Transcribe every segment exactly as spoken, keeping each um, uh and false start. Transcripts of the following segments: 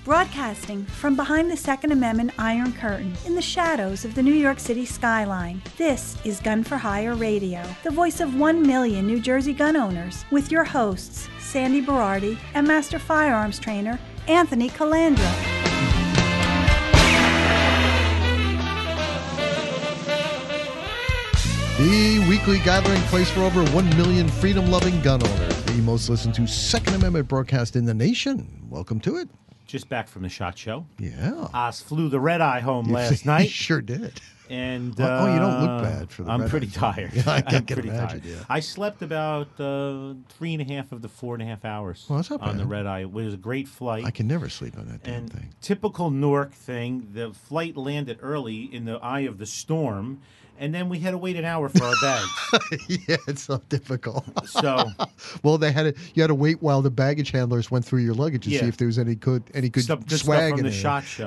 Broadcasting from behind the Second Amendment Iron Curtain in the shadows of the New York City skyline, this is Gun for Hire Radio, the voice of one million New Jersey gun owners, with your hosts, Sandy Berardi and Master Firearms Trainer, Anthony Calandra. The weekly gathering place for over one million freedom-loving gun owners. The most listened to Second Amendment broadcast in the nation. Welcome to it. Just back from the SHOT Show. Yeah. I flew the red eye home last night. You sure did. And uh, oh, you don't look uh, bad for the I'm red pretty eye. tired. Yeah, I can, I'm can pretty imagine, tired. yeah. I slept about uh, three and a half of the four and a half hours well, that's not on bad. the red eye. It was a great flight. I can never sleep on that damn and thing. Typical Newark thing, the flight landed early in the eye of the storm, and then we had to wait an hour for our bags. Yeah, it's so difficult. So, well, they had to, you had to wait while the baggage handlers went through your luggage to Yeah. see if there was any good any good Stuff, good swag stuff from in the it. SHOT Show.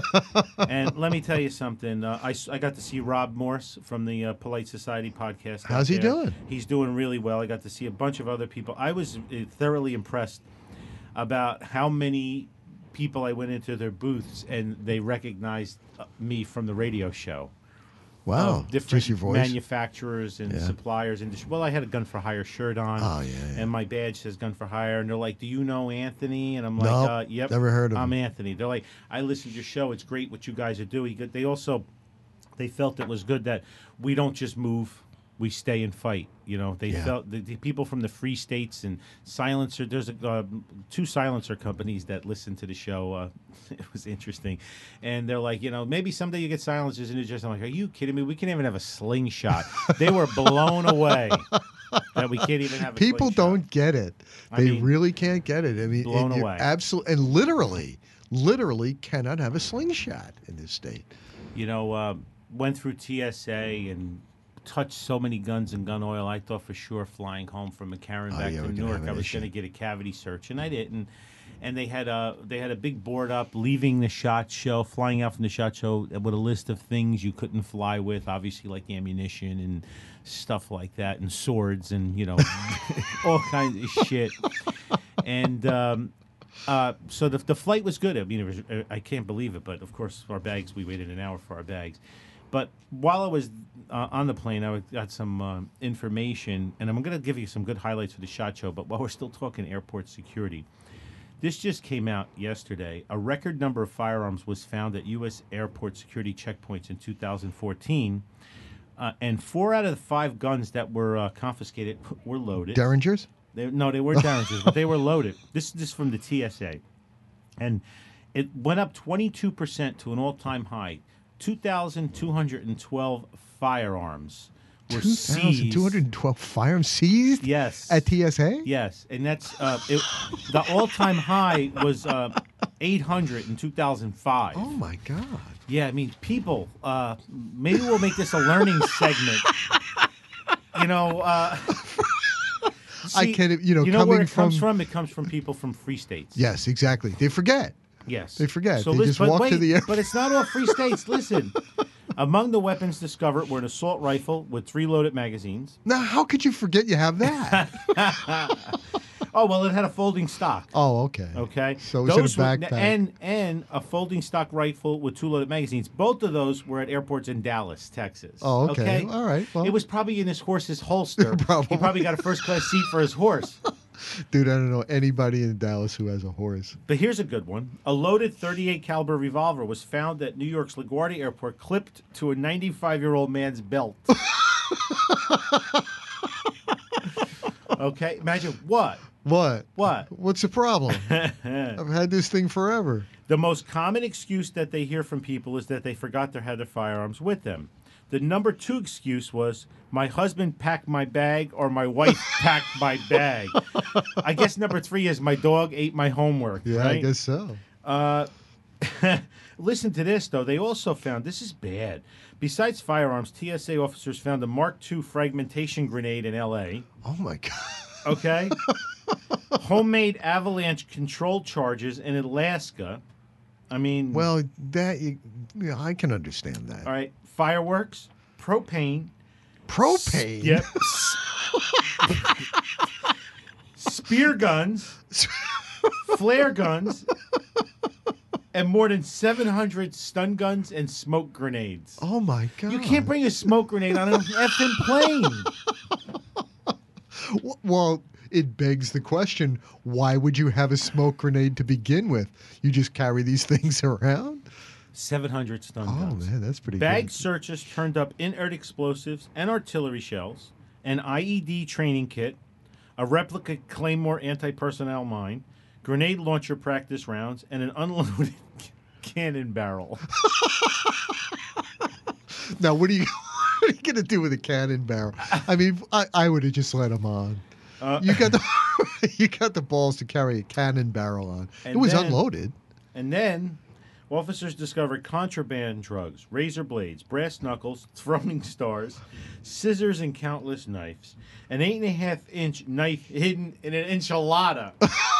And let me tell you something. Uh, I, s- I got to see Rob Morse from the uh, Polite Society podcast. out How's he there. doing? He's doing really well. I got to see a bunch of other people. I was uh, thoroughly impressed about how many people I went into their booths and they recognized uh, me from the radio show. Wow, Of different just your voice. manufacturers and Yeah. suppliers. And well, I had a Gun for Hire shirt on. Oh, yeah, yeah. And my badge says Gun for Hire. And they're like, "Do you know Anthony?" And I'm like, Nope, uh, "Yep, never heard of I'm him." Anthony." They're like, "I listened to your show. It's great what you guys are doing." They also, they felt it was good that we don't just move. We stay and fight. You know, they Yeah. felt the, the people from the free states and silencer. There's a, uh, two silencer companies that listen to the show. Uh, it was interesting, and they're like, you know, maybe someday you get silencers in New Jersey. I'm like, are you kidding me? We can't even have a slingshot. They were blown away that we can't even have. a People slingshot. don't get it. I They mean, really can't get it. I mean, blown and away. Absolutely, and literally, literally cannot have a slingshot in this state. You know, uh, went through T S A and touched so many guns and gun oil. I thought for sure flying home from McCarran Oh, back yeah, to we're gonna Newark, have an I was issue. going to get a cavity search, and I didn't. And they had a they had a big board up leaving the SHOT Show, flying out from the SHOT Show with a list of things you couldn't fly with, obviously like ammunition and stuff like that, and swords and you know all kinds of shit. And um, uh, so the the flight was good. I mean, it was, uh, I can't believe it, but of course our bags. We waited an hour for our bags. But while I was uh, on the plane, I got some uh, information, and I'm going to give you some good highlights for the SHOT Show. But while we're still talking airport security, this just came out yesterday. A record number of firearms was found at U S airport security checkpoints in two thousand fourteen, uh, and four out of the five guns that were uh, confiscated were loaded. Derringers? They, no, they weren't Derringers, but they were loaded. This is just from the T S A. And it went up twenty-two percent to an all-time high. two thousand two hundred twelve firearms were two thousand seized. two hundred twelve firearms seized Yes. at T S A? Yes, and that's uh, it, the all-time high was uh, eight hundred in two thousand five. Oh, my God. Yeah, I mean, people, uh, maybe we'll make this a learning segment. You know, uh, I see, can, you know, you know where coming it comes from- from? It comes from people from free states. Yes, exactly. They forget. Yes. They forget. They lis- just but walk wait, to the airport. But it's not all free states. Listen. Among the weapons discovered were an assault rifle with three loaded magazines. Now, how could you forget you have that? Oh, well, it had a folding stock. Oh, okay. Okay. So it was in a Those were- backpack. and and a folding stock rifle with two loaded magazines. Both of those were at airports in Dallas, Texas. Oh, okay. All right. Well. It was probably in his horse's holster. Probably. He probably got a first class seat for his horse. Dude, I don't know anybody in Dallas who has a horse. But here's a good one. A loaded thirty-eight caliber revolver was found at New York's LaGuardia Airport, clipped to a ninety-five-year-old man's belt. Okay, imagine what? What? What? What's the problem? I've had this thing forever. The most common excuse that they hear from people is that they forgot they had their firearms with them. The number two excuse was, my husband packed my bag or my wife packed my bag. I guess number three is, my dog ate my homework. Yeah, right? I guess so. Uh, listen to this, though. They also found, this is bad. Besides firearms, T S A officers found a Mark two fragmentation grenade in L A. Oh, my God. Okay? Homemade avalanche control charges in Alaska. I mean... Well, that you, yeah, I can understand that. All right. Fireworks, propane. Propane? Yep. Spear guns, flare guns, and more than seven hundred stun guns and smoke grenades. Oh, my God. You can't bring a smoke grenade on an effing plane. Well, it begs the question, why would you have a smoke grenade to begin with? You just carry these things around? seven hundred stun Oh, guns. man, that's pretty Bag good. searchers turned up inert explosives and artillery shells, an I E D training kit, a replica Claymore anti-personnel mine, grenade launcher practice rounds, and an unloaded cannon barrel. Now, what are you, what are you going to do with a cannon barrel? I mean, I, I would have just let him on. Uh, You got the you got the balls to carry a cannon barrel on. It And was then- unloaded. And then officers discovered contraband drugs, razor blades, brass knuckles, throwing stars, scissors, and countless knives. An eight and a half inch knife hidden in an enchilada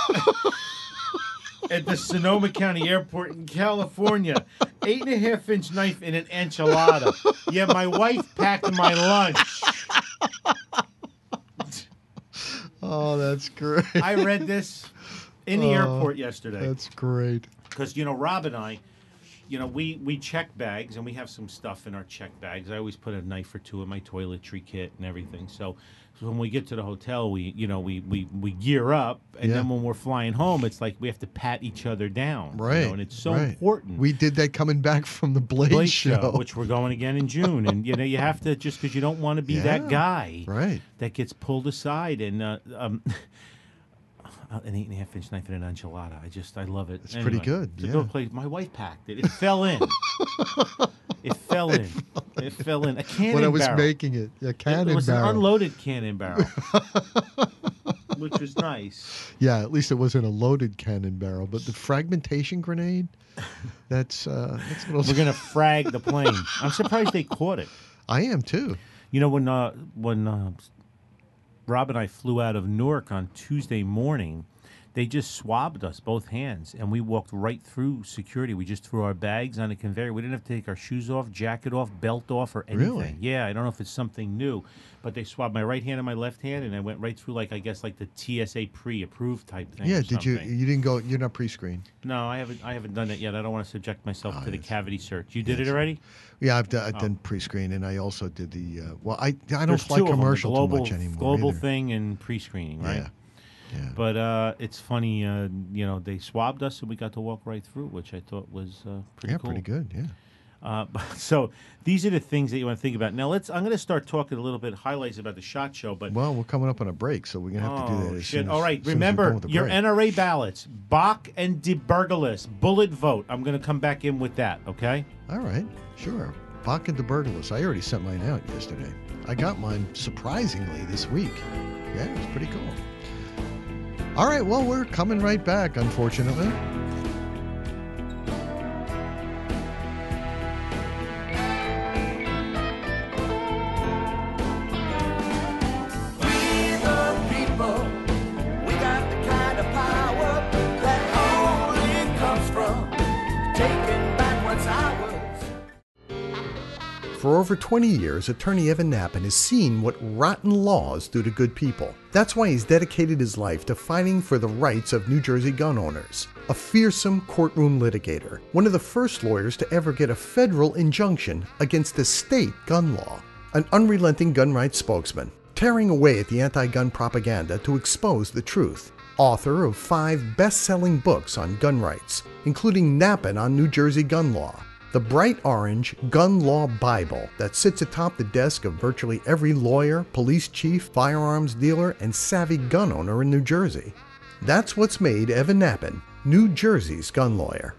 at the Sonoma County Airport in California. Eight and a half inch knife in an enchilada. Yeah, my wife packed my lunch. Oh, that's great. I read this in the Oh, airport yesterday. That's great. Because, you know, Rob and I, you know, we, we check bags, and we have some stuff in our check bags. I always put a knife or two in my toiletry kit and everything. So, so when we get to the hotel, we, you know, we, we, we gear up, and Yeah. then when we're flying home, it's like we have to pat each other down. you Right. know, and it's so right. important. We did that coming back from the Blade, Blade show. which we're going again in June. And, you know, you have to, just because you don't want to be Yeah, that guy Right. that gets pulled aside. And, uh, um, an eight and a half inch knife in an enchilada. I just, I love it. It's pretty good, It's a yeah. good place. My wife packed it. It fell in. It fell in. It fell in. A cannon When I was barrel. making it, a cannon It was barrel. an unloaded cannon barrel, which was nice. Yeah, at least it wasn't a loaded cannon barrel, but the fragmentation grenade, that's uh, that's a little. We're gonna frag the plane. I'm surprised they caught it. I am too. You know, when uh, when uh, Rob and I flew out of Newark on Tuesday morning, they just swabbed us, both hands, and we walked right through security. We just threw our bags on a conveyor. We didn't have to take our shoes off, jacket off, belt off, or anything. Really? Yeah, I don't know if it's something new, but they swabbed my right hand and my left hand, and I went right through, like, I guess, like the T S A pre-approved type thing. Yeah, or did you? something. You didn't go. You're not pre-screened. No, I haven't. I haven't done it yet. I don't want to subject myself Oh, to the yes. cavity search. You did Yes. it already? Yeah, I've done, I've Oh. done pre-screen, and I also did the. Uh, well, I I don't There's fly two of them, the commercial global, too much anymore. global either. thing and pre-screening, right? Yeah. Yeah. But uh, it's funny, uh, you know, they swabbed us and we got to walk right through, which I thought was uh, pretty yeah, cool. pretty good. Yeah. Uh, but- so these are the things that you want to think about. Now let's. I'm going to start talking a little bit highlights about the SHOT Show. But Well, we're coming up on a break, so we're gonna have to do that. oh As shit! soon All as- right, as soon as we're done remember with the your break. N R A ballots, Bach and DeBurgalis, bullet vote. I'm going to come back in with that. Okay. All right, sure. Bach and DeBurgalis. I already sent mine out yesterday. I got mine surprisingly this week. Yeah, it's pretty cool. All right, well, we're coming right back, unfortunately. For over twenty years, attorney Evan Nappen has seen what rotten laws do to good people. That's why he's dedicated his life to fighting for the rights of New Jersey gun owners. A fearsome courtroom litigator, one of the first lawyers to ever get a federal injunction against a state gun law. An unrelenting gun rights spokesman, tearing away at the anti-gun propaganda to expose the truth. Author of five best-selling books on gun rights, including Nappen on New Jersey gun law, the bright orange Gun Law Bible that sits atop the desk of virtually every lawyer, police chief, firearms dealer, and savvy gun owner in New Jersey. That's what's made Evan Nappen New Jersey's gun lawyer.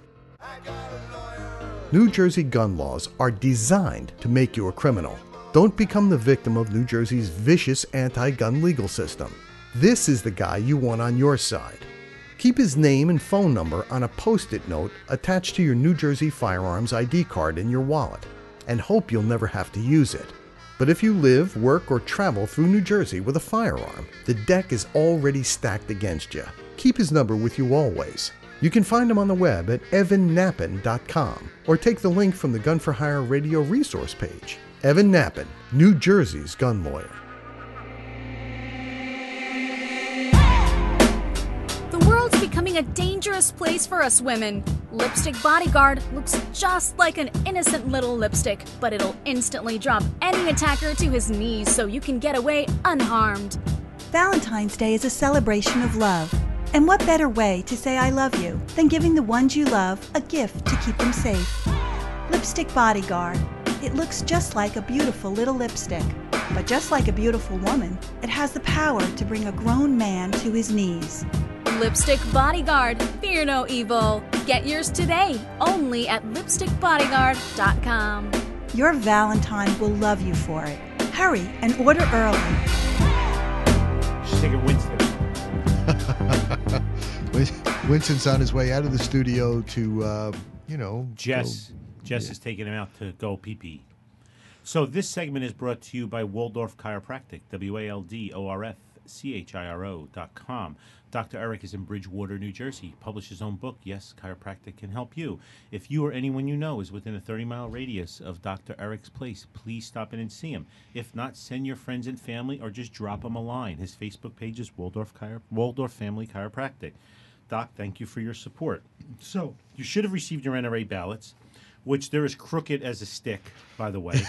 New Jersey gun laws are designed to make you a criminal. Don't become the victim of New Jersey's vicious anti-gun legal system. This is the guy you want on your side. Keep his name and phone number on a post-it note attached to your New Jersey firearms I D card in your wallet, and hope you'll never have to use it. But if you live, work, or travel through New Jersey with a firearm, the deck is already stacked against you. Keep his number with you always. You can find him on the web at evan nappen dot com, or take the link from the Gun for Hire radio resource page. Evan Nappen, New Jersey's gun lawyer. The world's becoming a dangerous place for us women. Lipstick Bodyguard looks just like an innocent little lipstick, but it'll instantly drop any attacker to his knees so you can get away unharmed. Valentine's Day is a celebration of love. And what better way to say I love you than giving the ones you love a gift to keep them safe? Lipstick Bodyguard. It looks just like a beautiful little lipstick. But just like a beautiful woman, it has the power to bring a grown man to his knees. Lipstick Bodyguard. Fear no evil. Get yours today, only at lipstick bodyguard dot com. Your Valentine will love you for it. Hurry and order early. Just take it, Winston. Winston's on his way out of the studio to, uh, you know... Jess. Go, Jess yeah. is taking him out to go pee-pee. So this segment is brought to you by Waldorf Chiropractic, W A L D O R F C H I R O dot com. Doctor Eric is in Bridgewater, New Jersey. Published his own book, Yes, Chiropractic Can Help You. If you or anyone you know is within a thirty-mile radius of Doctor Eric's place, please stop in and see him. If not, send your friends and family or just drop him a line. His Facebook page is Waldorf, Chiro- Waldorf Family Chiropractic. Doc, thank you for your support. So, you should have received your N R A ballots, which they're as crooked as a stick, by the way.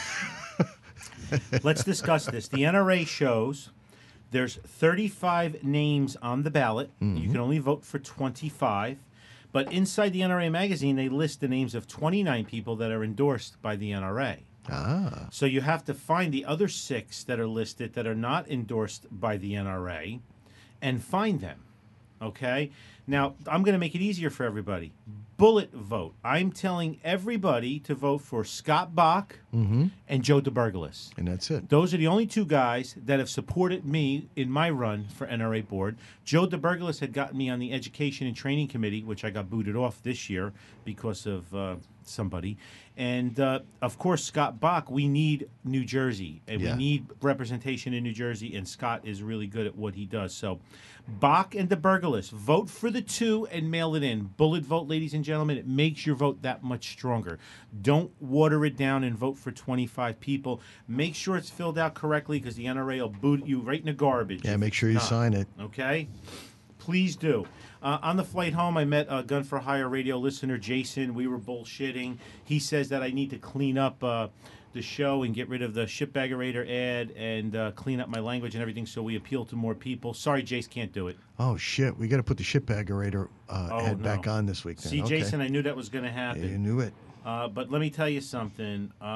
Let's discuss this. The N R A shows there's thirty-five names on the ballot. Mm-hmm. You can only vote for twenty-five. But inside the N R A magazine, they list the names of twenty-nine people that are endorsed by the N R A. Ah. So you have to find the other six that are listed that are not endorsed by the N R A and find them. Okay? Now, I'm going to make it easier for everybody. Bullet vote. I'm telling everybody to vote for Scott Bach mm-hmm. and Joe DeBergalis. And that's it. Those are the only two guys that have supported me in my run for N R A board. Joe DeBergalis had gotten me on the Education and Training Committee, which I got booted off this year because of uh, somebody. And, uh, of course, Scott Bach, we need New Jersey. And yeah. we need representation in New Jersey, and Scott is really good at what he does. So, Bach and DeBergalis, vote for the two and mail it in. Bullet vote, ladies and gentlemen. It makes your vote that much stronger. Don't water it down and vote for twenty-five people. Make sure it's filled out correctly because the N R A will boot you right in the garbage. Yeah, make sure you not. sign it. Okay? Please do. Uh, on the flight home, I met a Gun for Hire radio listener, Jason. We were bullshitting. He says that I need to clean up uh, the show and get rid of the shitbaggerator ad and uh, clean up my language and everything so we appeal to more people. Sorry, Jace, can't do it. Oh, shit. We got to put the shitbaggerator uh, Oh, ad no. back on this week. Then. See, okay. Jason, I knew that was going to happen. You knew it. Uh, but let me tell you something. Uh,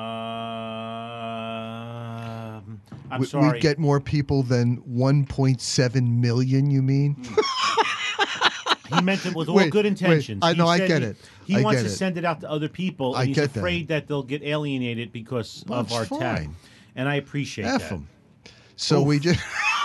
I'm we, sorry. We'd get more people than one point seven million, you mean? He meant it with all Wait, good intentions. wait. I He know, I said get he, it. He I wants get to it. send it out to other people, and I he's get that. afraid that. they'll get alienated because Well, of our it's tag. fine. And I appreciate F that. them. So Oof. we just...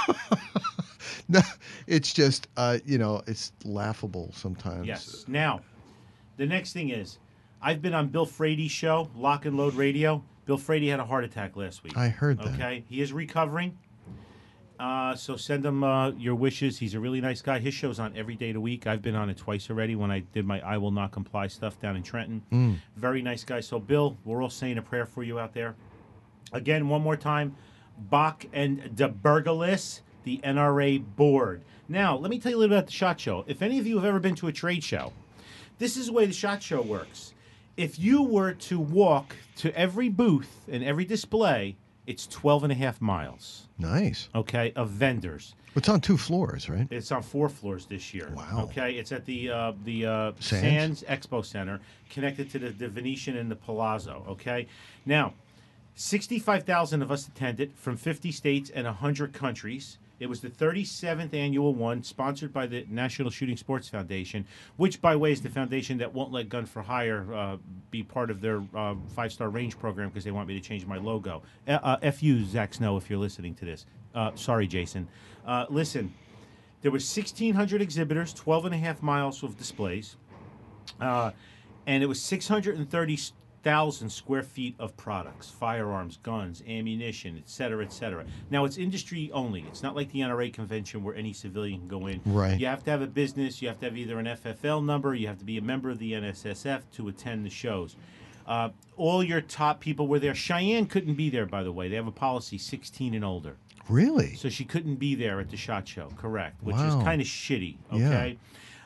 no, it's just, uh, you know, it's laughable sometimes. Yes. Now, the next thing is, I've been on Bill Frady's show, Lock and Load Radio. Bill Frady had a heart attack last week. I heard that. Okay? He is recovering. Uh, so send him uh, your wishes. He's a really nice guy. His show's on every day of the week. I've been on it twice already when I did my I Will Not Comply stuff down in Trenton. Mm. Very nice guy. So, Bill, we're all saying a prayer for you out there. Again, one more time, Bach and DeBergalis, the N R A board. Now, let me tell you a little bit about the SHOT Show. If any of you have ever been to a trade show, this is the way the SHOT Show works. If you were to walk to every booth and every display, it's twelve and a half miles. Nice. Okay, of vendors. It's on two floors, right? It's on four floors this year. Wow. Okay, it's at the uh, the uh, Sands? Sands Expo Center, connected to the, the Venetian and the Palazzo. Okay, now sixty-five thousand of us attended from fifty states and one hundred countries. It was the thirty-seventh annual one, sponsored by the National Shooting Sports Foundation, which, by the way, is the foundation that won't let Gun for Hire uh, be part of their uh, five-star range program because they want me to change my logo. Uh, uh, F you, Zach Snow, if you're listening to this. Uh, sorry, Jason. Uh, listen, there were sixteen hundred exhibitors, twelve and a half miles of displays, uh, and it was six hundred thirty thousand square feet of products, firearms, guns, ammunition, et cetera, et cetera. Now, it's industry only. It's not like the N R A convention where any civilian can go in. Right. You have to have a business. You have to have either an F F L number. You have to be a member of the N S S F to attend the shows. Uh, all your top people were there. Cheyenne couldn't be there, by the way. They have a policy, sixteen and older. Really? So she couldn't be there at the SHOT Show, correct, which Wow. is kind of shitty, okay?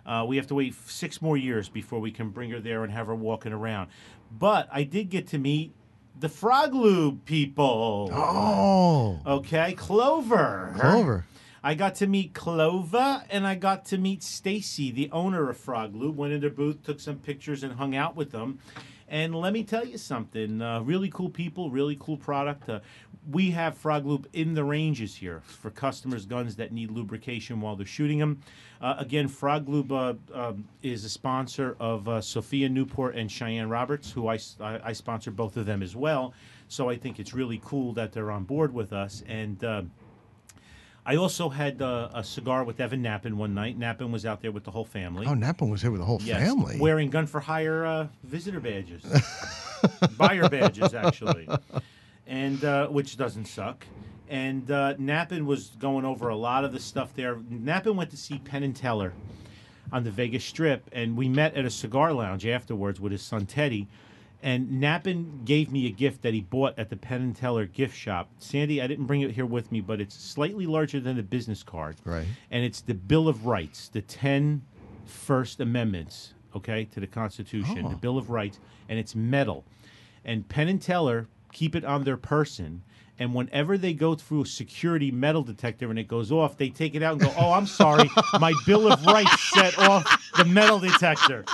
Uh, we have to wait f- six more years before we can bring her there and have her walking around. But I did get to meet the Frog Lube people. Oh. Okay, Clover. Clover. I got to meet Clover, and I got to meet Stacy, the owner of Frog Lube. Went in their booth, took some pictures, and hung out with them. And let me tell you something. Uh, really cool people, really cool product. Uh, we have Frog Lube in the ranges here for customers' guns that need lubrication while they're shooting them. Uh, again, Frog Lube uh, uh, is a sponsor of uh, Sophia Newport and Cheyenne Roberts, who I, I, I sponsor both of them as well. So I think it's really cool that they're on board with us. And uh, I also had uh, a cigar with Evan Knappen one night. Knappen was out there with the whole family. Oh, Knappen was here with the whole Yes, family. wearing Gun for Hire uh, visitor badges. Buyer badges, actually. And uh, which doesn't suck. And uh, Knappen was going over a lot of the stuff there. Knappen went to see Penn and Teller on the Vegas Strip, and we met at a cigar lounge afterwards with his son Teddy. And Knappen gave me a gift that he bought at the Penn and Teller gift shop. Sandy, I didn't bring it here with me, but it's slightly larger than the business card. Right. And it's the Bill of Rights, the ten First Amendments, okay, to the Constitution, Oh. the Bill of Rights, and it's metal. And Penn and Teller keep it on their person. And whenever they go through a security metal detector and it goes off, they take it out and go, oh, I'm sorry, my Bill of Rights set off the metal detector.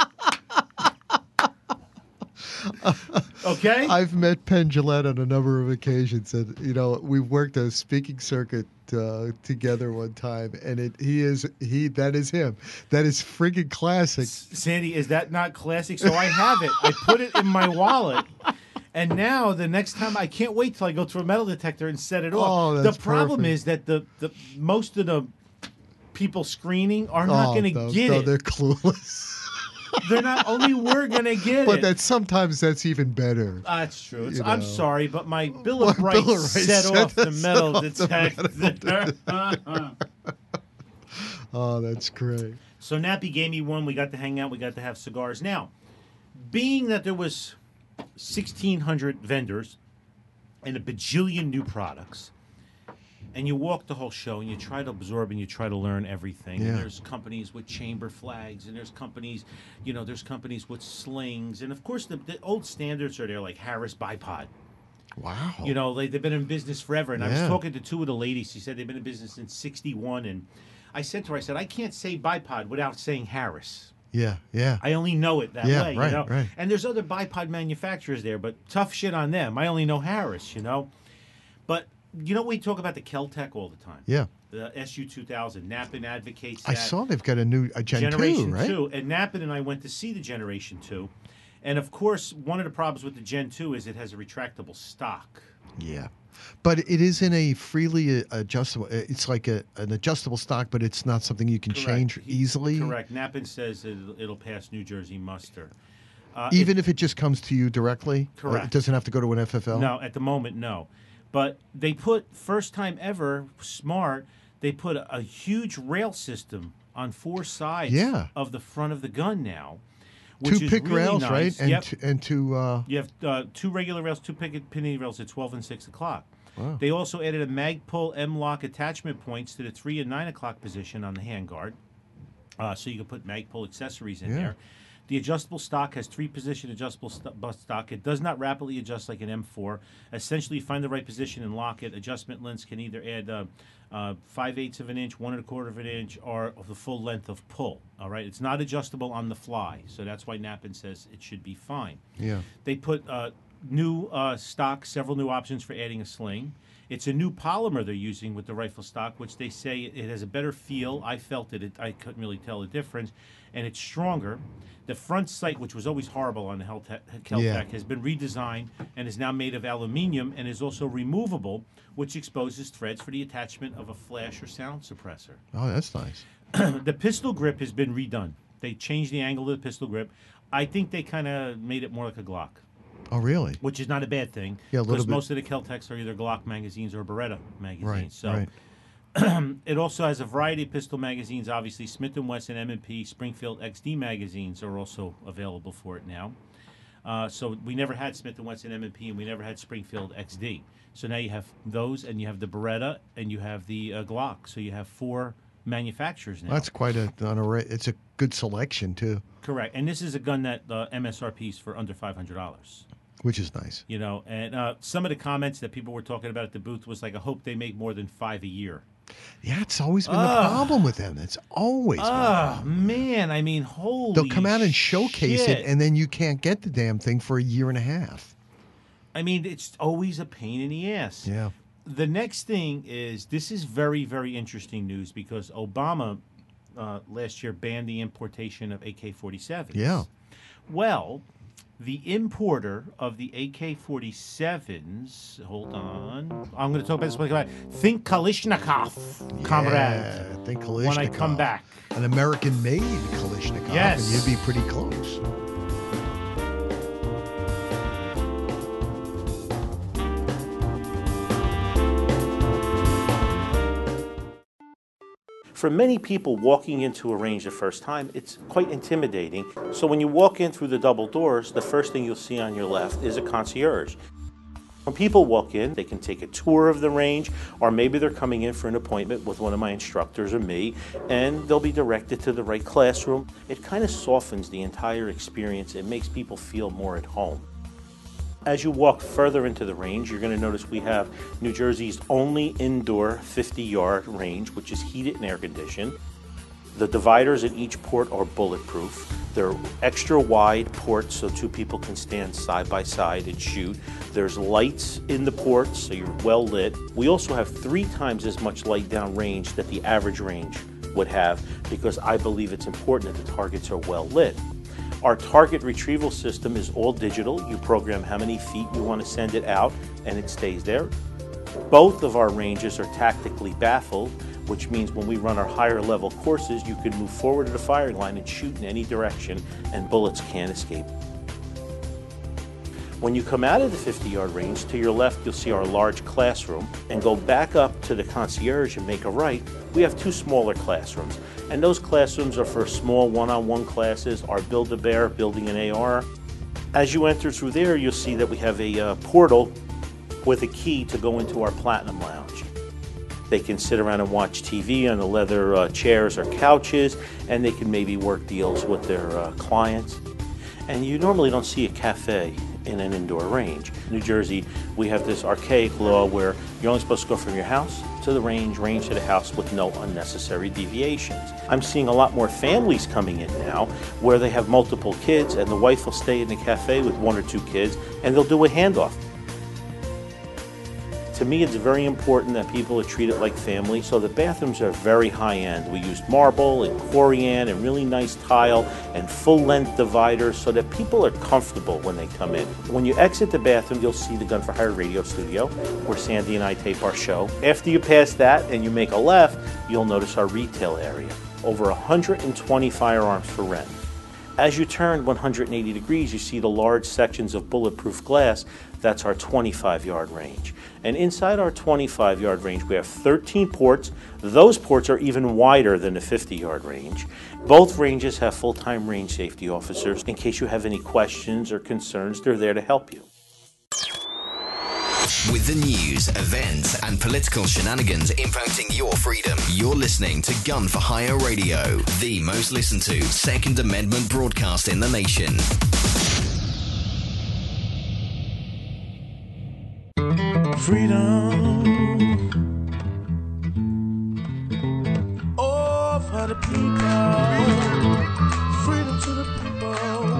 Okay? I've met Penn Jillette on a number of occasions, and you know we've worked a speaking circuit uh, together one time, and it he is he that is him. That is friggin' classic. Sandy, is that not classic? So I have it. I put it in my wallet. And now the next time I can't wait till I go through a metal detector and set it off. Oh, that's the problem perfect. is that the, the most of the people screening are not Oh, going to no, get no, it. They're clueless. They're not. Only we're going to get But it. that sometimes that's even better. That's true. It's, you I'm know. sorry, but my Bill of My Rights, Bill of Rights set set off the us metal off the detector. Oh, that's great. So Nappy gave me one. We got to hang out. We got to have cigars. Now, being that there was sixteen hundred vendors and a bajillion new products, and you walk the whole show and you try to absorb and you try to learn everything. Yeah. And there's companies with chamber flags, and there's companies, you know, there's companies with slings, and of course the, the old standards are there, like Harris Bipod. Wow. You know, they, they've been in business forever. And I was Yeah. talking to two of the ladies. She said they've been in business since sixty-one. And I said to her, I said, I can't say bipod without saying Harris. Yeah, yeah. I only know it that Yeah, way, right, you know? right. And there's other bipod manufacturers there, but tough shit on them. I only know Harris, you know? But, you know, we talk about the Kel-Tec all the time. Yeah. The S U two thousand. Knappen advocates that. I saw they've got a new a Gen Generation two, right? two. And Knappen and I went to see the Generation two. And, of course, one of the problems with the Gen two is it has a retractable stock. Yeah. But it is in a freely adjustable. It's like a, an adjustable stock, but it's not something you can Correct. change He- easily. Correct. Knappen says it'll, it'll pass New Jersey muster. Uh, Even it- if it just comes to you directly? Uh, Correct. It doesn't have to go to an F F L? No, at the moment, no. But they put, first time ever, smart, they put a, a huge rail system on four sides Yeah. of the front of the gun now. Which Two is pick really rails, nice. right? And, Yep. t- and two. Uh, You have uh, two regular rails, two picket penny rails at twelve and six o'clock. Wow. They also added a Magpul M-Lock attachment points to the three and nine o'clock position on the handguard. Uh, so you can put Magpul accessories in Yeah. there. The adjustable stock has three-position adjustable st- bust stock. It does not rapidly adjust like an M four. Essentially, you find the right position and lock it. Adjustment lengths can either add uh, uh, five-eighths of an inch, one and a quarter of an inch, or the full length of pull. All right, it's not adjustable on the fly, so that's why Knappen says it should be fine. yeah. They put uh, new uh, stock, several new options for adding a sling. It's a new polymer they're using with the rifle stock, which they say it has a better feel. I felt it. it I couldn't really tell the difference. And it's stronger. The front sight, which was always horrible on the Kel-Tec, Yeah. has been redesigned and is now made of aluminium and is also removable, which exposes threads for the attachment of a flash or sound suppressor. Oh, that's nice. The pistol grip has been redone. They changed the angle of the pistol grip. I think they kind of made it more like a Glock, Oh, really? which is not a bad thing. Yeah, a little because bit. most of the Kel-Tecs are either Glock magazines or Beretta magazines. Right, so right. it also has a variety of pistol magazines. Obviously, Smith and Wesson, M and P, Springfield X D magazines are also available for it now. Uh, so we never had Smith and Wesson M and P, and we never had Springfield X D. So now you have those, and you have the Beretta, and you have the uh, Glock. So you have four manufacturers now. That's quite a, an array. It's a good selection, too. Correct. And this is a gun that the uh, M S R P is for under five hundred dollars. Which is nice. You know, and uh, some of the comments that people were talking about at the booth was like, I hope they make more than five a year. Yeah, it's always been uh, the problem with them. It's always Oh, been man. I mean, holy They'll come out and showcase shit. it, and then you can't get the damn thing for a year and a half. I mean, it's always a pain in the ass. Yeah. The next thing is, this is very, very interesting news because Obama uh, last year banned the importation of A K forty-sevens. Yeah. Well, the importer of the A K forty-sevens, hold on, I'm going to talk about this one. Think Kalashnikov, comrade. Yeah, think Kalashnikov. When I come back. An American-made Kalashnikov, Yes. and you'd be pretty close. For many people walking into a range the first time, it's quite intimidating. So when you walk in through the double doors, the first thing you'll see on your left is a concierge. When people walk in, they can take a tour of the range, or maybe they're coming in for an appointment with one of my instructors or me, and they'll be directed to the right classroom. It kind of softens the entire experience. It makes people feel more at home. As you walk further into the range, you're going to notice we have New Jersey's only indoor fifty-yard range, which is heated and air-conditioned. The dividers in each port are bulletproof. They're extra wide ports so two people can stand side by side and shoot. There's lights in the ports, so you're well lit. We also have three times as much light down range that the average range would have because I believe it's important that the targets are well lit. Our target retrieval system is all digital. You program how many feet you want to send it out, and it stays there. Both of our ranges are tactically baffled, which means when we run our higher level courses, you can move forward to the firing line and shoot in any direction, and bullets can't escape. When you come out of the fifty-yard range, to your left you'll see our large classroom, and go back up to the concierge and make a right. We have two smaller classrooms, and those classrooms are for small one-on-one classes, our Build-A-Bear, building an A R. As you enter through there, you'll see that we have a uh, portal with a key to go into our Platinum Lounge. They can sit around and watch T V on the leather uh, chairs or couches, and they can maybe work deals with their uh, clients. And you normally don't see a cafe in an indoor range. In New Jersey, we have this archaic law where you're only supposed to go from your house to the range, range to the house with no unnecessary deviations. I'm seeing a lot more families coming in now where they have multiple kids and the wife will stay in the cafe with one or two kids and they'll do a handoff. To me, it's very important that people are treated like family, so the bathrooms are very high-end. We used marble and corian and really nice tile and full-length dividers so that people are comfortable when they come in. When you exit the bathroom, you'll see the Gun for Hire radio studio where Sandy and I tape our show. After you pass that and you make a left, you'll notice our retail area. Over one hundred twenty firearms for rent. As you turn one hundred eighty degrees, you see the large sections of bulletproof glass. That's our twenty-five-yard range. And inside our twenty-five-yard range, we have thirteen ports. Those ports are even wider than the fifty-yard range. Both ranges have full-time range safety officers. In case you have any questions or concerns, they're there to help you. With the news, events, and political shenanigans impacting your freedom, you're listening to Gun for Hire Radio, the most listened to Second Amendment broadcast in the nation. Freedom. Oh, for the people. Freedom to the people.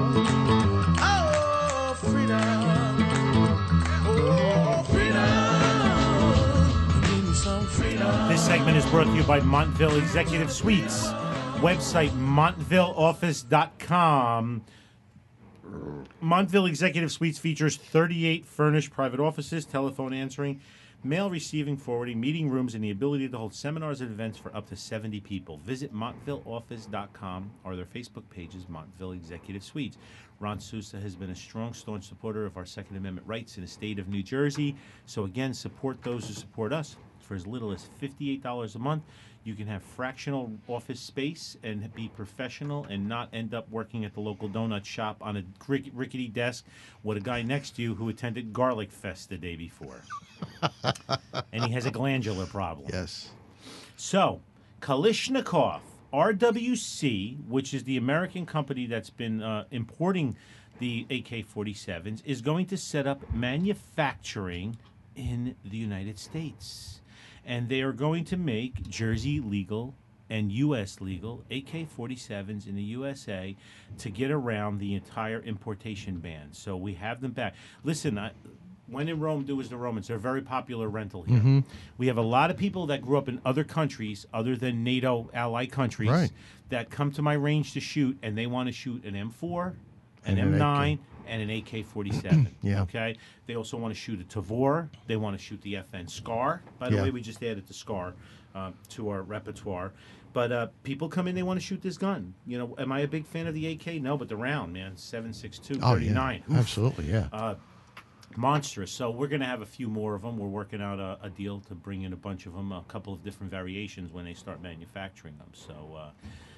Oh, freedom. Oh, freedom. Give me some freedom. This segment is brought to you by Montville Executive Suites. Website montville office dot com. Montville Executive Suites features thirty-eight furnished private offices, telephone answering, mail receiving, forwarding, meeting rooms, and the ability to hold seminars and events for up to seventy people. Visit montville office dot com or their Facebook page is Montville Executive Suites. Ron Sousa has been a strong, staunch supporter of our Second Amendment rights in the state of New Jersey. So again, support those who support us. For as little as fifty-eight dollars a month, you can have fractional office space and be professional and not end up working at the local donut shop on a rickety desk with a guy next to you who attended Garlic Fest the day before. And he has a glandular problem. Yes. So, Kalashnikov, R W C, which is the American company that's been uh, importing the A K forty-sevens, is going to set up manufacturing in the United States. And they are going to make Jersey legal and U S legal A K forty-sevens in the U S A to get around the entire importation ban. So we have them back. Listen, I, when in Rome, do as the Romans. They're a very popular rental here. Mm-hmm. We have a lot of people that grew up in other countries other than NATO ally countries Right. that come to my range to shoot, and they want to shoot an M four, an And an M nine, and an A K forty-seven. Yeah. Okay? They also want to shoot a Tavor. They want to shoot the F N Scar. By the Yeah. way, we just added the Scar uh, to our repertoire. But uh, people come in, they want to shoot this gun. You know, am I a big fan of the A K? No, but the round, man, seven six two, Oh, thirty-nine. yeah. Absolutely, yeah. Uh, monstrous. So we're going to have a few more of them. We're working out a, a deal to bring in a bunch of them, a couple of different variations when they start manufacturing them. So uh,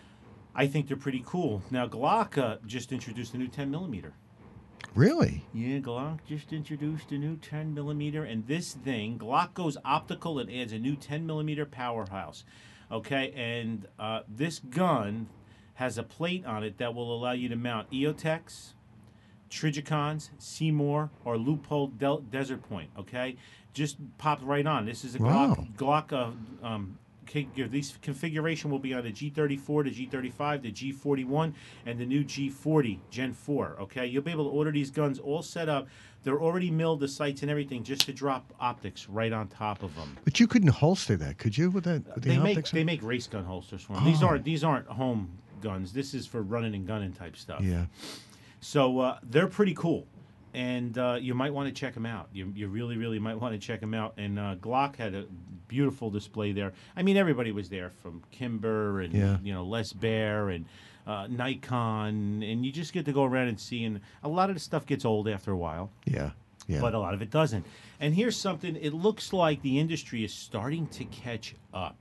I think they're pretty cool. Now, Glock uh, just introduced a new ten millimeter. Really? Yeah, Glock just introduced a new ten millimeter, and this thing, Glock goes optical and adds a new ten millimeter powerhouse. Okay, and uh, this gun has a plate on it that will allow you to mount E O Tex, Trigicons, Seymour, or Loophole Del- Desert Point. Okay, just popped right on. This is a Wow. Glock. Glock uh, um, These configuration will be on the G thirty-four, the G thirty-five, the G forty-one, and the new G forty Gen four. Okay, you'll be able to order these guns all set up. They're already milled, the sights and everything, just to drop optics right on top of them. But you couldn't holster that, could you? With that, with the They make optics? they make race gun holsters for them. These Oh. aren't these aren't home guns. This is for running and gunning type stuff. Yeah. So uh, they're pretty cool, and uh, you might want to check them out. You, you really, really might want to check them out. And uh, Glock had a beautiful display there. I mean, everybody was there, from Kimber and Yeah. you know Les Bear and uh, Nikon, and you just get to go around and see. And a lot of the stuff gets old after a while, Yeah. Yeah. but a lot of it doesn't. And here's something: it looks like the industry is starting to catch up.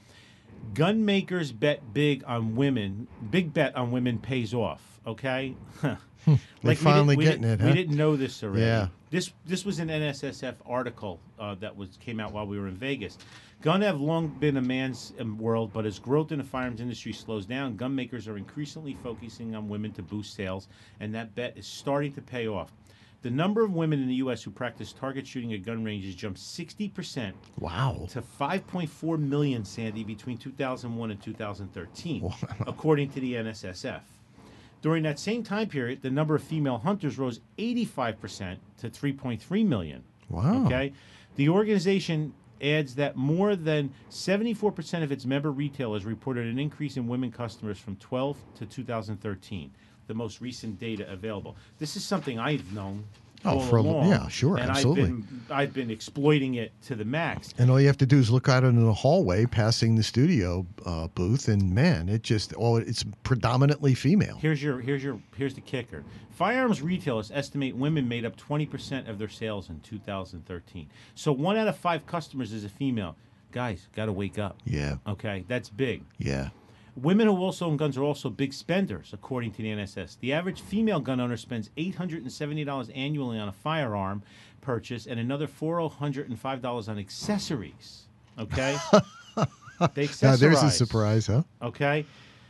Gun makers bet big on women. Big bet on women pays off. Okay. They we finally didn't- we getting didn't- it, huh? We didn't know this already. Yeah. This this was an N S S F article uh, that was came out while we were in Vegas. Gun have long been a man's um, world, but as growth in the firearms industry slows down, gun makers are increasingly focusing on women to boost sales, and that bet is starting to pay off. The number of women in the U S who practice target shooting at gun ranges jumped sixty percent Wow. to five point four million, Sandy, between two thousand one and two thousand thirteen, Wow. according to the N S S F. During that same time period, the number of female hunters rose eighty-five percent to three point three million. Wow. Okay? The organization adds that more than seventy-four percent of its member retailers reported an increase in women customers from twelve to two thousand thirteen, the most recent data available. This is something I've known Oh, all for a lo- along. yeah, sure, and absolutely. I've been, I've been exploiting it to the max. And all you have to do is look out into the hallway passing the studio uh, booth, and man, it just oh, it's predominantly female. Here's your here's your here's the kicker. Firearms retailers estimate women made up twenty percent of their sales in two thousand thirteen. So one out of five customers is a female. Guys, got to wake up. Yeah. Okay, that's big. Yeah. Women who also own guns are also big spenders, according to the N S S. The average female gun owner spends eight hundred seventy dollars annually on a firearm purchase and another four hundred five dollars on accessories. Okay? They accessorize. Now there's a surprise, huh? Okay?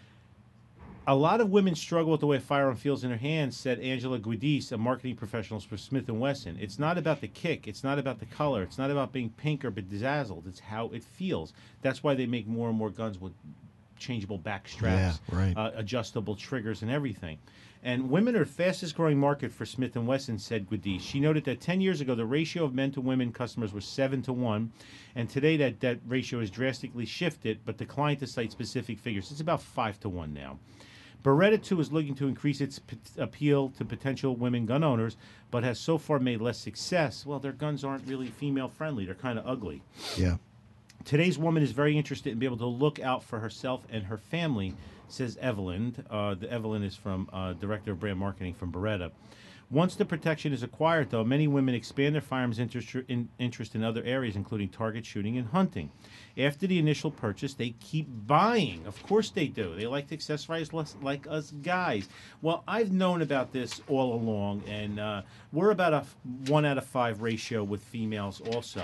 A lot of women struggle with the way a firearm feels in their hands, said Angela Guidis, a marketing professional for Smith and Wesson. It's not about the kick. It's not about the color. It's not about being pink or bedazzled. It's how it feels. That's why they make more and more guns with changeable back straps, Yeah, right. uh, adjustable triggers, and everything. And women are the fastest growing market for Smith and Wesson, said Guidis. She noted that ten years ago, the ratio of men to women customers was seven to one, and today that, that ratio has drastically shifted, but declined to cite specific figures. It's about five to one now. Beretta, too, is looking to increase its p- appeal to potential women gun owners, but has so far made less success. Well, their guns aren't really female-friendly. They're kind of ugly. Yeah. Today's woman is very interested in being able to look out for herself and her family, says Evelyn. Uh, the Evelyn is from uh, Director of Brand Marketing from Beretta. Once the protection is acquired, though, many women expand their firearms interest in, interest in other areas, including target shooting and hunting. After the initial purchase, they keep buying. Of course they do. They like to accessorize less like us guys. Well, I've known about this all along, and uh, we're about a f- one out of five ratio with females also.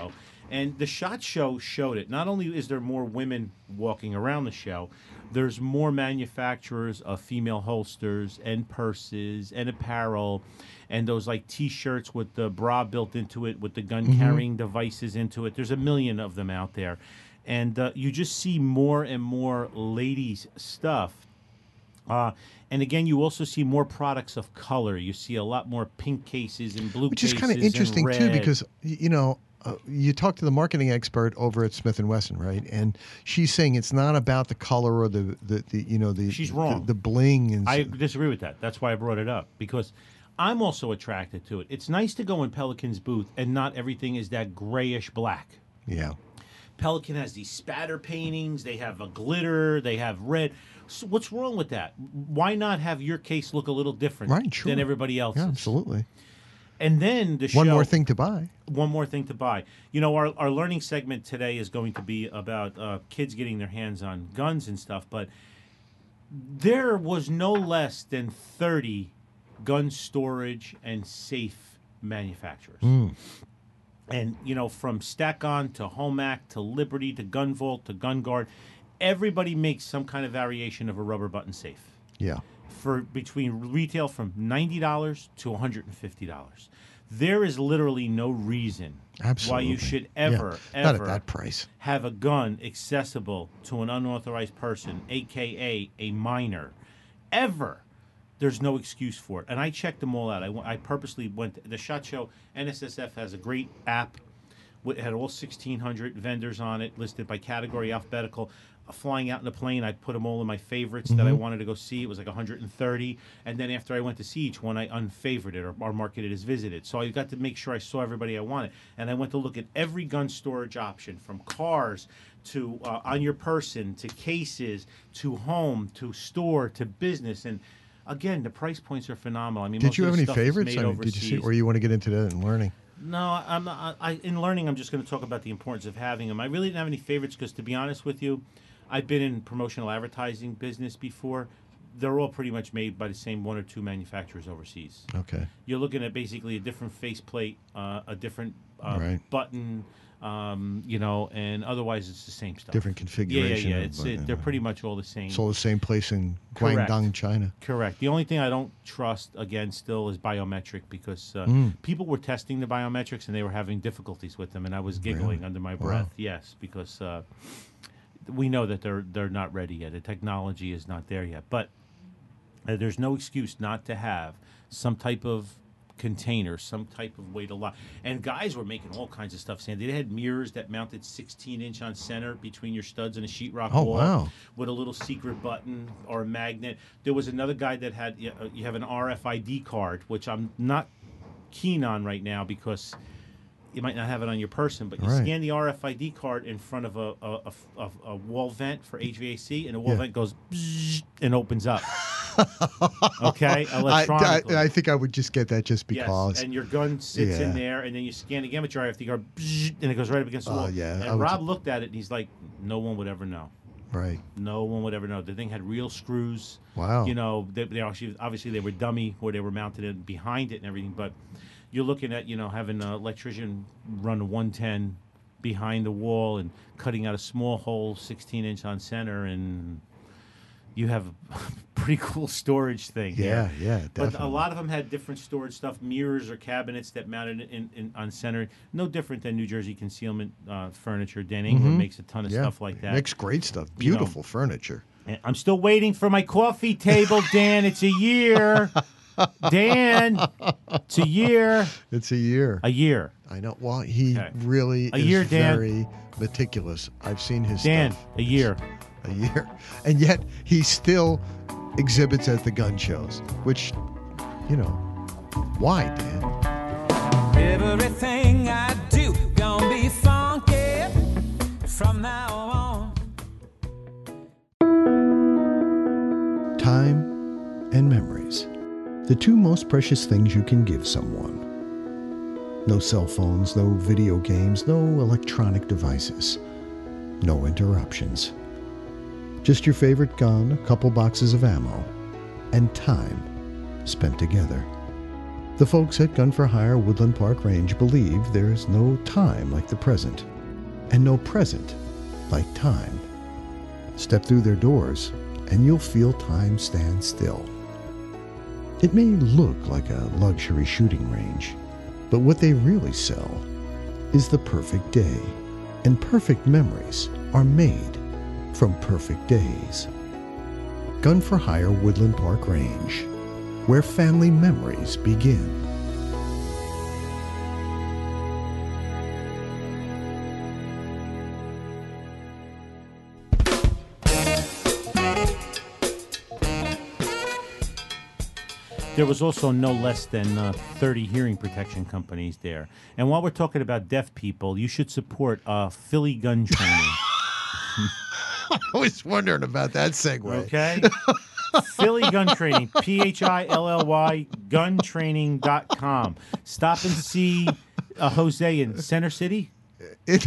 And the SHOT Show showed it. Not only is there more women walking around the show, there's more manufacturers of female holsters and purses and apparel and those like T-shirts with the bra built into it with the gun-carrying mm-hmm. devices into it. There's a million of them out there. And uh, you just see more and more ladies' stuff. Uh, and again, you also see more products of color. You see a lot more pink cases and blue Which cases. Which is kind of interesting, and too, red. because, you know, Uh, you talk to the marketing expert over at Smith and Wesson, right? And she's saying it's not about the color or the, the, the you know, the She's wrong. the, the bling. And I disagree with that. That's why I brought it up, because I'm also attracted to it. It's nice to go in Pelican's booth and not everything is that grayish black. Yeah. Pelican has these spatter paintings. They have a glitter. They have red. So what's wrong with that? Why not have your case look a little different right, sure. than everybody else's? Yeah, absolutely. And then the show... One more thing to buy. One more thing to buy. You know, our, our learning segment today is going to be about uh, kids getting their hands on guns and stuff, but there was no less than thirty gun storage and safe manufacturers. Mm. And, you know, from Stack-On to Homac to Liberty to Gun Vault to Gun Guard, everybody makes some kind of variation of a rubber button safe. Yeah. For between retail from ninety dollars to one hundred fifty dollars. There is literally no reason Absolutely. why you should ever, yeah. ever Not at that price. have a gun accessible to an unauthorized person, a k a a minor, ever. There's no excuse for it. And I checked them all out. I, I purposely went to the SHOT Show. N S S F has a great app. It had all sixteen hundred vendors on it, listed by category, alphabetical. Flying out in the plane, I put them all in my favorites mm-hmm. that I wanted to go see. It was like one hundred thirty. And then after I went to see each one, I unfavored it or, or marked it as visited. So I got to make sure I saw everybody I wanted. And I went to look at every gun storage option, from cars to uh, on your person to cases to home to store to business. And again, the price points are phenomenal. I mean, did most you of have the any stuff is favorites? made I mean, did you see, overseas. or you want to get into that in learning? No, I'm not, I, in learning, I'm just going to talk about the importance of having them. I really didn't have any favorites because, to be honest with you, I've been in promotional advertising business before. They're all pretty much made by the same one or two manufacturers overseas. Okay. You're looking at basically a different faceplate, uh, a different uh, right. button, um, you know, and otherwise it's the same stuff. Different configuration. Yeah, yeah, yeah. Of, It's, it, they're pretty much all the same. It's all the same place in Correct. Guangdong, China. Correct. The only thing I don't trust, again, still is biometric, because uh, Mm. people were testing the biometrics and they were having difficulties with them, and I was giggling Really? under my Wow. breath. Yes, because uh, we know that they're they're not ready yet. The technology is not there yet. But uh, there's no excuse not to have some type of container, some type of way to lock. And guys were making all kinds of stuff, Sandy. They had mirrors that mounted sixteen inch on center between your studs and a sheetrock Oh, wall wow. with a little secret button or a magnet. There was another guy that had, you know, you have an R F I D card, which I'm not keen on right now because you might not have it on your person, but you Right. scan the R F I D card in front of a, a, a, a, a wall vent for H V A C, and the wall Yeah. vent goes bzzz and opens up. Okay, I, electronically. I, I think I would just get that just because. Yes, and your gun sits Yeah. in there, and then you scan again with your R F I D card, bzzz, and it goes right up against the Oh, wall. yeah, I And would Rob ju- looked at it, and he's like, no one would ever know. Right. No one would ever know. The thing had real screws. Wow. You know, they, they actually, obviously they were dummy where they were mounted in behind it and everything, but you're looking at, you know, having an electrician run a one ten behind the wall and cutting out a small hole sixteen inch on center, and you have a pretty cool storage thing. Yeah, here. yeah, But a definitely. lot of them had different storage stuff, mirrors or cabinets that mounted in, in on center. No different than New Jersey Concealment uh, Furniture. Dan Ingram Mhm. makes a ton of Yeah. stuff like that. Makes great stuff. You know. Beautiful furniture. And I'm still waiting for my coffee table, Dan. It's a year. Dan, it's a year. It's a year. A year. I know. Well, he Okay. really A is year, Dan. very meticulous. I've seen his Dan, stuff. a year. A year. And yet he still exhibits at the gun shows, which, you know, why, Dan? Everything I do gonna be funky from now on. Time and memories. The two most precious things you can give someone. No cell phones, no video games, no electronic devices. No interruptions. Just your favorite gun, a couple boxes of ammo, and time spent together. The folks at Gun for Hire Woodland Park Range believe there's no time like the present. and know present like time. Step through their doors and you'll feel time stand still. It may look like a luxury shooting range, but what they really sell is the perfect day, and perfect memories are made from perfect days. Gun for Hire Woodland Park Range, where family memories begin. There was also no less than uh, thirty hearing protection companies there. And while we're talking about deaf people, you should support uh, Philly Gun Training. I was wondering about that segue. Okay? Philly Gun Training, P H I L L Y, gun training dot com. Stop and see uh, Jose in Center City. It,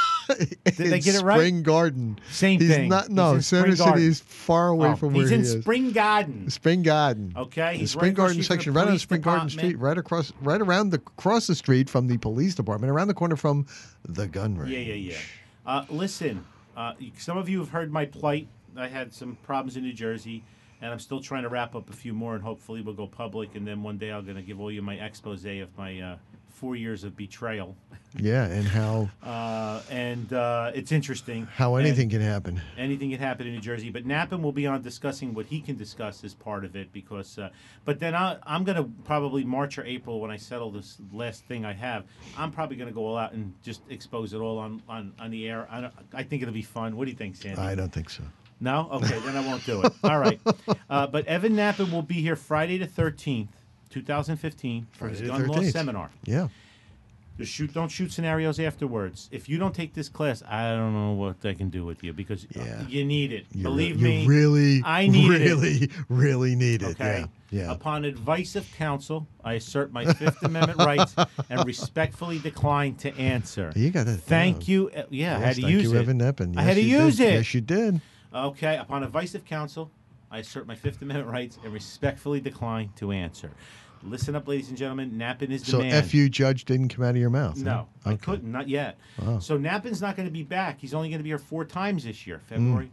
Did they get it right? Spring Garden. Same he's thing. Not, no, He's in Center Spring City Garden. is far away Oh, from where he's he in is. Spring Garden. Spring Garden. Okay, The he's Spring right Garden across the street section, from the right on police Spring Garden department. Street, right across, right around the across the street from the police department, around the corner from the gun range. Yeah, yeah, yeah. Uh, listen, uh, some of you have heard my plight. I had some problems in New Jersey, and I'm still trying to wrap up a few more, and hopefully we'll go public, and then one day I'm going to give all you my expose of my uh, four years of betrayal. Yeah, and how Uh, and uh, it's interesting. how anything And can happen. anything can happen in New Jersey. But Nappin will be on discussing what he can discuss as part of it. Because, uh, but then I, I'm going to probably March or April when I settle this last thing I have. I'm probably going to go all out and just expose it all on, on, on the air. I, don't, I think it'll be fun. What do you think, Sandy? I don't think so. No? Okay, then I won't do it. All right. Uh, but Evan Nappin will be here Friday the thirteenth, twenty fifteen, for his Friday the gun law thirteenth. seminar. Yeah. The shoot, don't shoot scenarios afterwards. If you don't take this class, I don't know what I can do with you because uh, Yeah. you need it. You Believe re- me, you really, I need it. really, really need it. Okay. Yeah. Yeah. Upon advice of counsel, I assert my Fifth Amendment rights and respectfully decline to answer. You got it. Thank yeah. you. Uh, Yeah, I Yes, had to thank use you, it. Evan Neppen. I Yes, had to you use did. it. Yes, you did. Okay. Upon advice of counsel, I assert my Fifth Amendment rights and respectfully decline to answer. Listen up, ladies and gentlemen. Nappin is the So, man. F you, judge, didn't come out of your mouth. No, huh? I Okay. couldn't, not yet. Wow. So Nappin's not going to be back. He's only going to be here four times this year. February,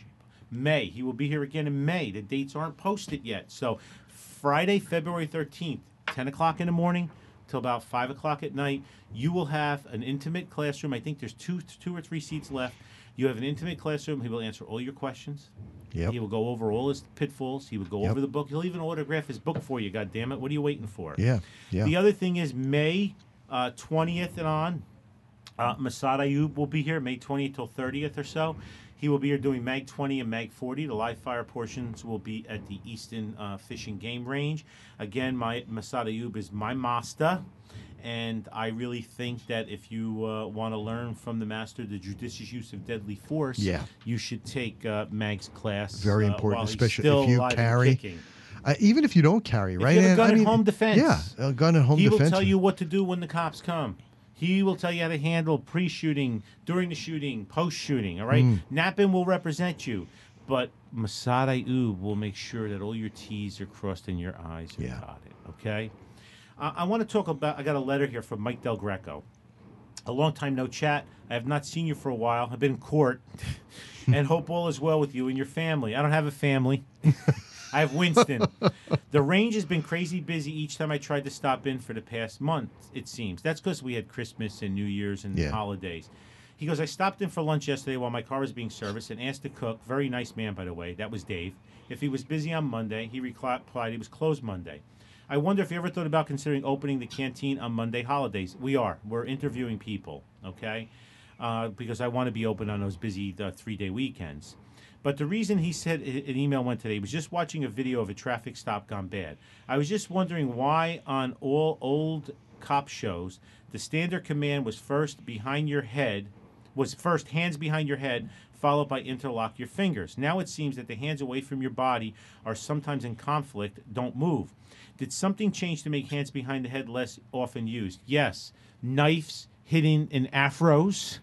May. He will be here again in May. The dates aren't posted yet. So Friday, February thirteenth, ten o'clock in the morning till about five o'clock at night, you will have an intimate classroom. I think there's two, two or three seats left. You have an intimate classroom. He will answer all your questions. Yep. He will go over all his pitfalls. He will go Yep. over the book. He'll even autograph his book for you. God damn it! What are you waiting for? Yeah. Yeah. The other thing is May uh, twentieth and on, uh, Masad Ayub will be here May twentieth till thirtieth or so. He will be here doing Mag twenty and Mag forty. The live fire portions will be at the Easton uh, Fish and Game Range. Again, my Masad Ayub is my master. And I really think that if you uh, want to learn from the master the judicious use of deadly force, Yeah. you should take uh, Mag's class. Very uh, important, while he's especially still if you alive and carry. kicking. Uh, even if you don't carry, right? you have a Ann? gun I at mean, home defense. Yeah, a gun at home He defense. will tell you what to do when the cops come. He will tell you how to handle pre-shooting, during the shooting, post-shooting, all right? Mm. Nappin will represent you, but Masad Ayub will make sure that all your T's are crossed and your I's are Yeah. dotted, okay? Uh, I want to talk about, I got a letter here from Mike Del Greco. A long time no chat. I have not seen you for a while. I've been in court and hope all is well with you and your family. I don't have a family. I have Winston. The range has been crazy busy each time I tried to stop in for the past month, it seems. That's because we had Christmas and New Year's and Yeah. holidays. He goes, I stopped in for lunch yesterday while my car was being serviced and asked the cook, very nice man, by the way, that was Dave, if he was busy on Monday. He replied he was closed Monday. I wonder if you ever thought about considering opening the canteen on Monday holidays. We are. We're interviewing people, okay? Uh, because I want to be open on those busy uh, three-day weekends. But the reason he said an email went today was just watching a video of a traffic stop gone bad. I was just wondering why on all old cop shows the standard command was first behind your head, was first hands behind your head, followed by interlock your fingers. Now it seems that the hands away from your body are sometimes in conflict, don't move. Did something change to make hands behind the head less often used? Yes. Knives hidden in afros,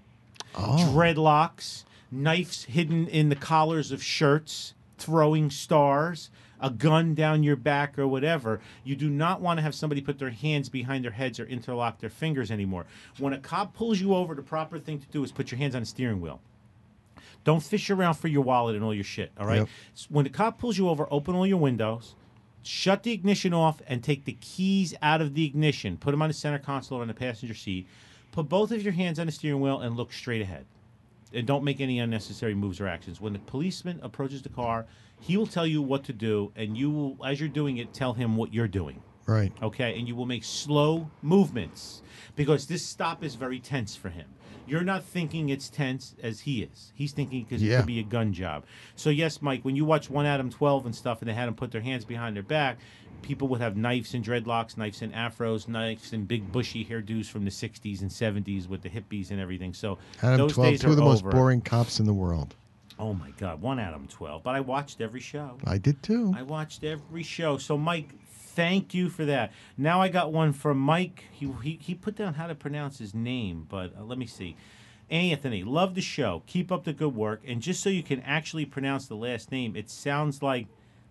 dreadlocks, knives hidden in the collars of shirts, throwing stars, a gun down your back or whatever, you do not want to have somebody put their hands behind their heads or interlock their fingers anymore. When a cop pulls you over, the proper thing to do is put your hands on the steering wheel. Don't fish around for your wallet and all your shit, all right? Yep. So when the cop pulls you over, open all your windows, shut the ignition off, and take the keys out of the ignition. Put them on the center console or on the passenger seat. Put both of your hands on the steering wheel and look straight ahead. And don't make any unnecessary moves or actions. When the policeman approaches the car, he will tell you what to do, and you will, as you're doing it, tell him what you're doing. Right. Okay? And you will make slow movements because this stop is very tense for him. You're not thinking it's tense as he is. He's thinking because Yeah. it could be a gun job. So, yes, Mike, when you watch One Adam twelve and stuff and they had them put their hands behind their back, people would have knives and dreadlocks, knives and afros, knives and big bushy hairdos from the sixties and seventies with the hippies and everything. So Adam those twelve, days two are of the most over. boring cops in the world. Oh, my God. One Adam twelve. But I watched every show. I did too. I watched every show. So, Mike, thank you for that. Now I got one from Mike. He he, he put down how to pronounce his name, but uh, let me see. Anthony, love the show. Keep up the good work. And just so you can actually pronounce the last name, it sounds like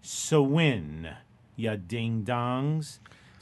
Sewin. Ya ding-dongs.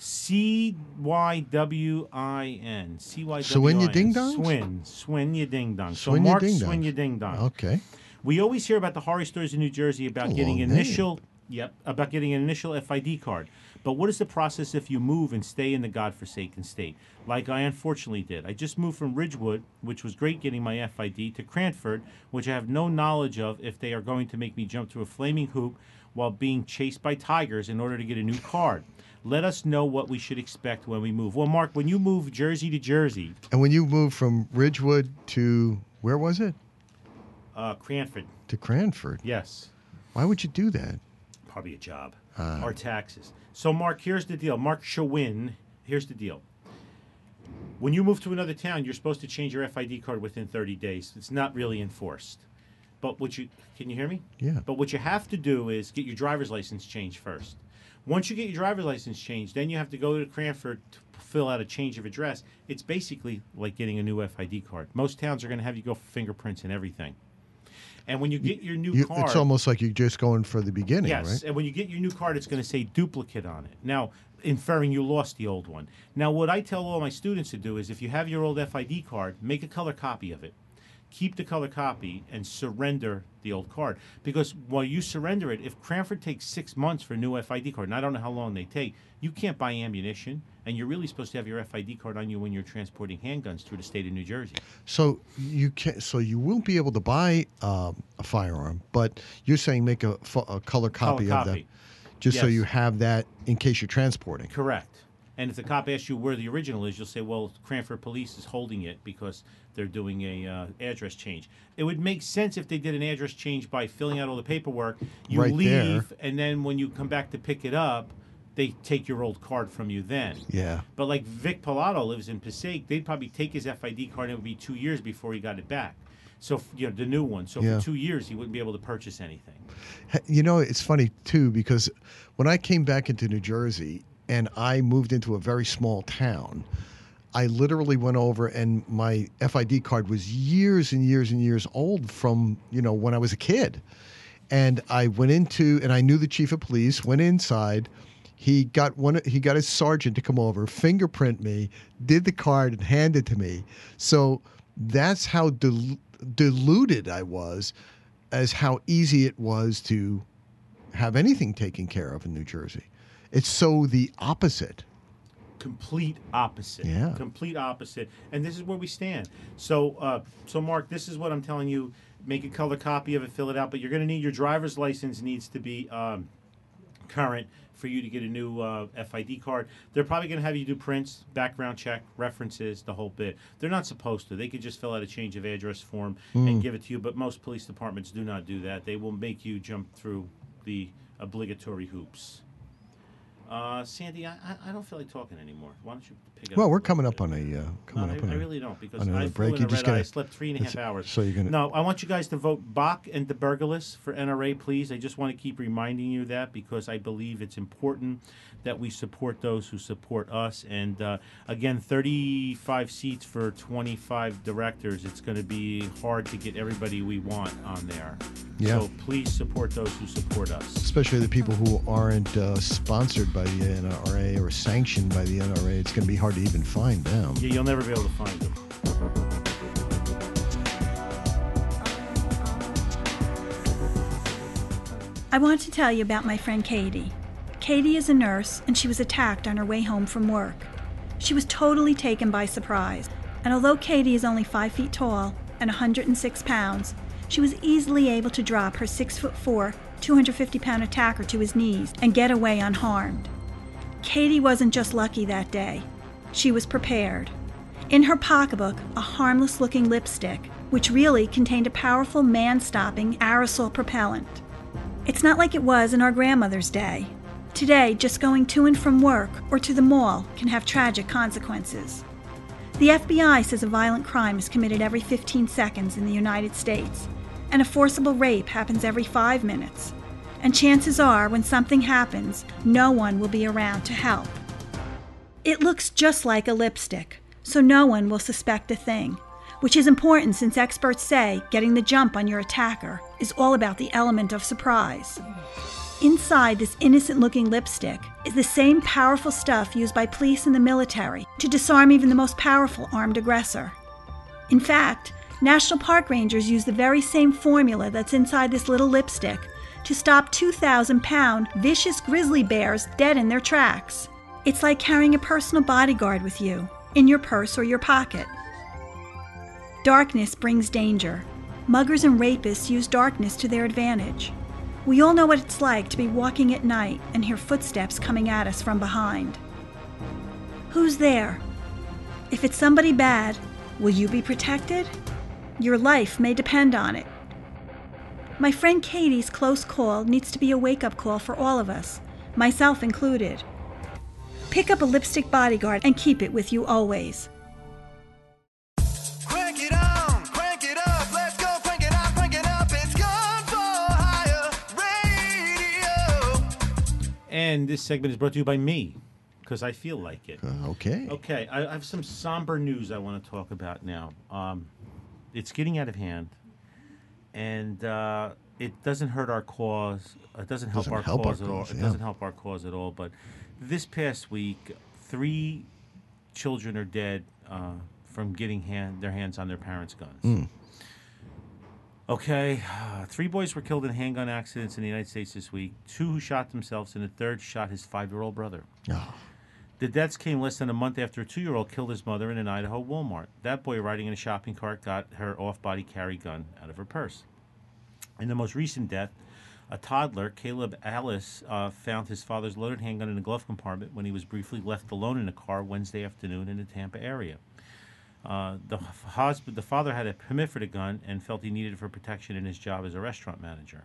C Y W I N. C Y W I N. Swin ya ding-dongs? Swin. Swin ya ding-dongs. So Swin ya Mark ding-dongs. Swin ya ding-dong. Okay. We always hear about the horror stories in New Jersey about That's a getting long name. initial, yep, about getting an initial F I D card. But what is the process if you move and stay in the godforsaken state, like I unfortunately did? I just moved from Ridgewood, which was great getting my F I D, to Cranford, which I have no knowledge of if they are going to make me jump through a flaming hoop while being chased by tigers in order to get a new card. Let us know what we should expect when we move. Well, Mark, when you move Jersey to Jersey, And when you moved from Ridgewood to, where was it? uh, Cranford, To Cranford. yes. Why would you do that? Probably a job Ah. or taxes. So, Mark, here's the deal. Mark Shawin, here's the deal. When you move to another town, you're supposed to change your F I D card within thirty days. It's not really enforced. But what you can you hear me? Yeah. But what you have to do is get your driver's license changed first. Once you get your driver's license changed, then you have to go to Cranford to fill out a change of address. It's basically like getting a new F I D card. Most towns are going to have you go for fingerprints and everything. And when you get your new You, card, it's almost like you're just going for the beginning, yes, right? and when you get your new card, it's going to say duplicate on it. Now, inferring you lost the old one. Now, what I tell all my students to do is if you have your old F I D card, make a color copy of it. Keep the color copy and surrender the old card. Because while you surrender it, if Cranford takes six months for a new F I D card, and I don't know how long they take, you can't buy ammunition, and you're really supposed to have your F I D card on you when you're transporting handguns through the state of New Jersey. So you can, so you will be able to buy um, a firearm, but you're saying make a, fo- a color copy Color of that, copy. just so Yes. you have that in case you're transporting. Correct. And if the cop asks you where the original is, you'll say, well, Cranford Police is holding it because they're doing a uh, address change. It would make sense if they did an address change by filling out all the paperwork. You Right leave, there. and then when you come back to pick it up, they take your old card from you then. Yeah. But like Vic Pilato lives in Passaic, they'd probably take his F I D card, and it would be two years before he got it back. So, you know, the new one. So Yeah. for two years, he wouldn't be able to purchase anything. You know, it's funny too because when I came back into New Jersey and I moved into a very small town, I literally went over and my F I D card was years and years and years old from, you know, when I was a kid. And I went into, and I knew the chief of police, went inside. He got one. He got his sergeant to come over, fingerprint me, did the card, and hand it to me. So that's how dil- deluded I was, as how easy it was to have anything taken care of in New Jersey. It's so the opposite. Complete opposite. Yeah. Complete opposite. And this is where we stand. So, uh, so Mark, this is what I'm telling you. Make a color copy of it, fill it out. But you're going to need your driver's license needs to be um, current for you to get a new uh, F I D card. They're probably going to have you do prints, background check, references, the whole bit. They're not supposed to. They could just fill out a change of address form and give it to you. But most police departments do not do that. They will make you jump through the obligatory hoops. Uh, Sandy, I, I I don't feel like talking anymore. Why don't you pick it up? Well, a we're little coming bit? up on a uh, coming No, up I, on I a, really don't because on another I break. flew in You a just red eye. gotta- I slept three and a half it's- hours. so you're gonna- No, I want you guys to vote Bach and DeBurgalis for N R A, please. I just want to keep reminding you that because I believe it's important that we support those who support us. And uh, again, thirty-five seats for twenty-five directors. It's going to be hard to get everybody we want on there. Yeah. So please support those who support us. Especially the people who aren't uh, sponsored by the N R A or sanctioned by the N R A. It's going to be hard to even find them. Yeah, you'll never be able to find them. I want to tell you about my friend Katie. Katie is a nurse, and she was attacked on her way home from work. She was totally taken by surprise, and although Katie is only five feet tall and one hundred six pounds, she was easily able to drop her six foot four, two hundred fifty pound attacker to his knees and get away unharmed. Katie wasn't just lucky that day. She was prepared. In her pocketbook, a harmless-looking lipstick, which really contained a powerful man-stopping aerosol propellant. It's not like it was in our grandmother's day. Today, just going to and from work or to the mall can have tragic consequences. The F B I says a violent crime is committed every fifteen seconds in the United States, and a forcible rape happens every five minutes. And chances are, when something happens, no one will be around to help. It looks just like a lipstick, so no one will suspect a thing, which is important since experts say getting the jump on your attacker is all about the element of surprise. Inside this innocent-looking lipstick is the same powerful stuff used by police and the military to disarm even the most powerful armed aggressor. In fact, National Park Rangers use the very same formula that's inside this little lipstick to stop two thousand pound vicious grizzly bears dead in their tracks. It's like carrying a personal bodyguard with you, in your purse or your pocket. Darkness brings danger. Muggers and rapists use darkness to their advantage. We all know what it's like to be walking at night and hear footsteps coming at us from behind. Who's there? If it's somebody bad, will you be protected? Your life may depend on it. My friend Katie's close call needs to be a wake-up call for all of us, myself included. Pick up a lipstick bodyguard and keep it with you always. Crank it on, crank it up, let's go, crank it up, crank it up, it's Gun for Hire Radio. And this segment is brought to you by me, because I feel like it. Uh, okay. Okay, I I have some somber news I want to talk about now. Um, it's getting out of hand, and uh, it doesn't hurt our cause. It doesn't help Doesn't our help cause our at all. cause, It yeah. doesn't help our cause at all. But this past week, three children are dead uh, from getting hand, their hands on their parents' guns. Mm. Okay, uh, three boys were killed in handgun accidents in the United States this week. Two who shot themselves, and a third shot his five-year-old brother. Oh. The deaths came less than a month after a two-year-old killed his mother in an Idaho Walmart. That boy riding in a shopping cart got her off-body carry gun out of her purse. In the most recent death, a toddler, Caleb Alice, uh, found his father's loaded handgun in a glove compartment when he was briefly left alone in a car Wednesday afternoon in the Tampa area. Uh, the, husband, the father had a permit for the gun and felt he needed it for protection in his job as a restaurant manager.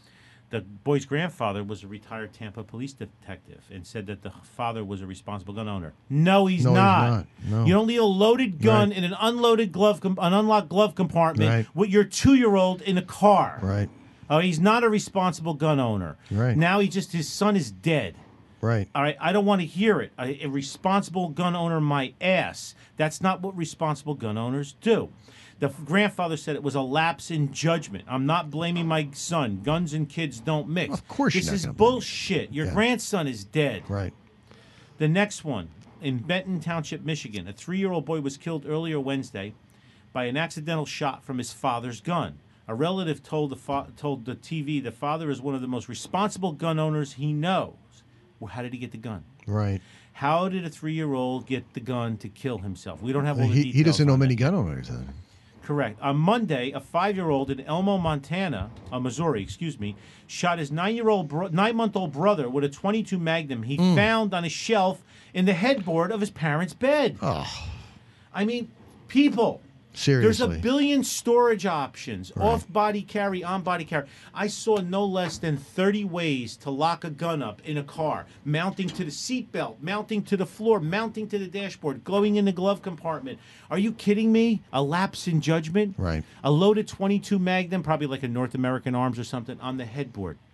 The boy's grandfather was a retired Tampa police detective and said that the father was a responsible gun owner. No, he's No, he's not. not. No. You don't leave a loaded gun Right. in an unloaded glove, com- an unlocked glove compartment Right. with your two-year-old in a car. Right. Oh, he's not a responsible gun owner. Right. Now he just his son is dead. Right. All right, I don't want to hear it. A, a responsible gun owner, my ass. That's not what responsible gun owners do. The f- grandfather said it was a lapse in judgment. I'm not blaming my son. Guns and kids don't mix. Of course you're This not is gonna blame him. bullshit. Your Yeah. grandson is dead. Right. The next one, in Benton Township, Michigan, a three-year-old boy was killed earlier Wednesday by an accidental shot from his father's gun. A relative told the fa- told the T V the father is one of the most responsible gun owners he knows. Well, how did he get the gun? Right. How did a three-year-old get the gun to kill himself? We don't have all the He, details. he doesn't know on many that. gun owners. Then. Correct. On Monday, a five-year-old in Elmo, Montana, uh, Missouri, excuse me, shot his nine-year-old, bro- nine-month-old brother with a twenty-two Magnum he Mm. found on a shelf in the headboard of his parents' bed. Oh, I mean, people. seriously. There's a billion storage options, off-body carry, on-body carry. I saw no less than thirty ways to lock a gun up in a car, mounting to the seatbelt, mounting to the floor, mounting to the dashboard, going in the glove compartment. Are you kidding me? A lapse in judgment? Right. A loaded twenty-two Magnum, probably like a North American Arms or something, on the headboard.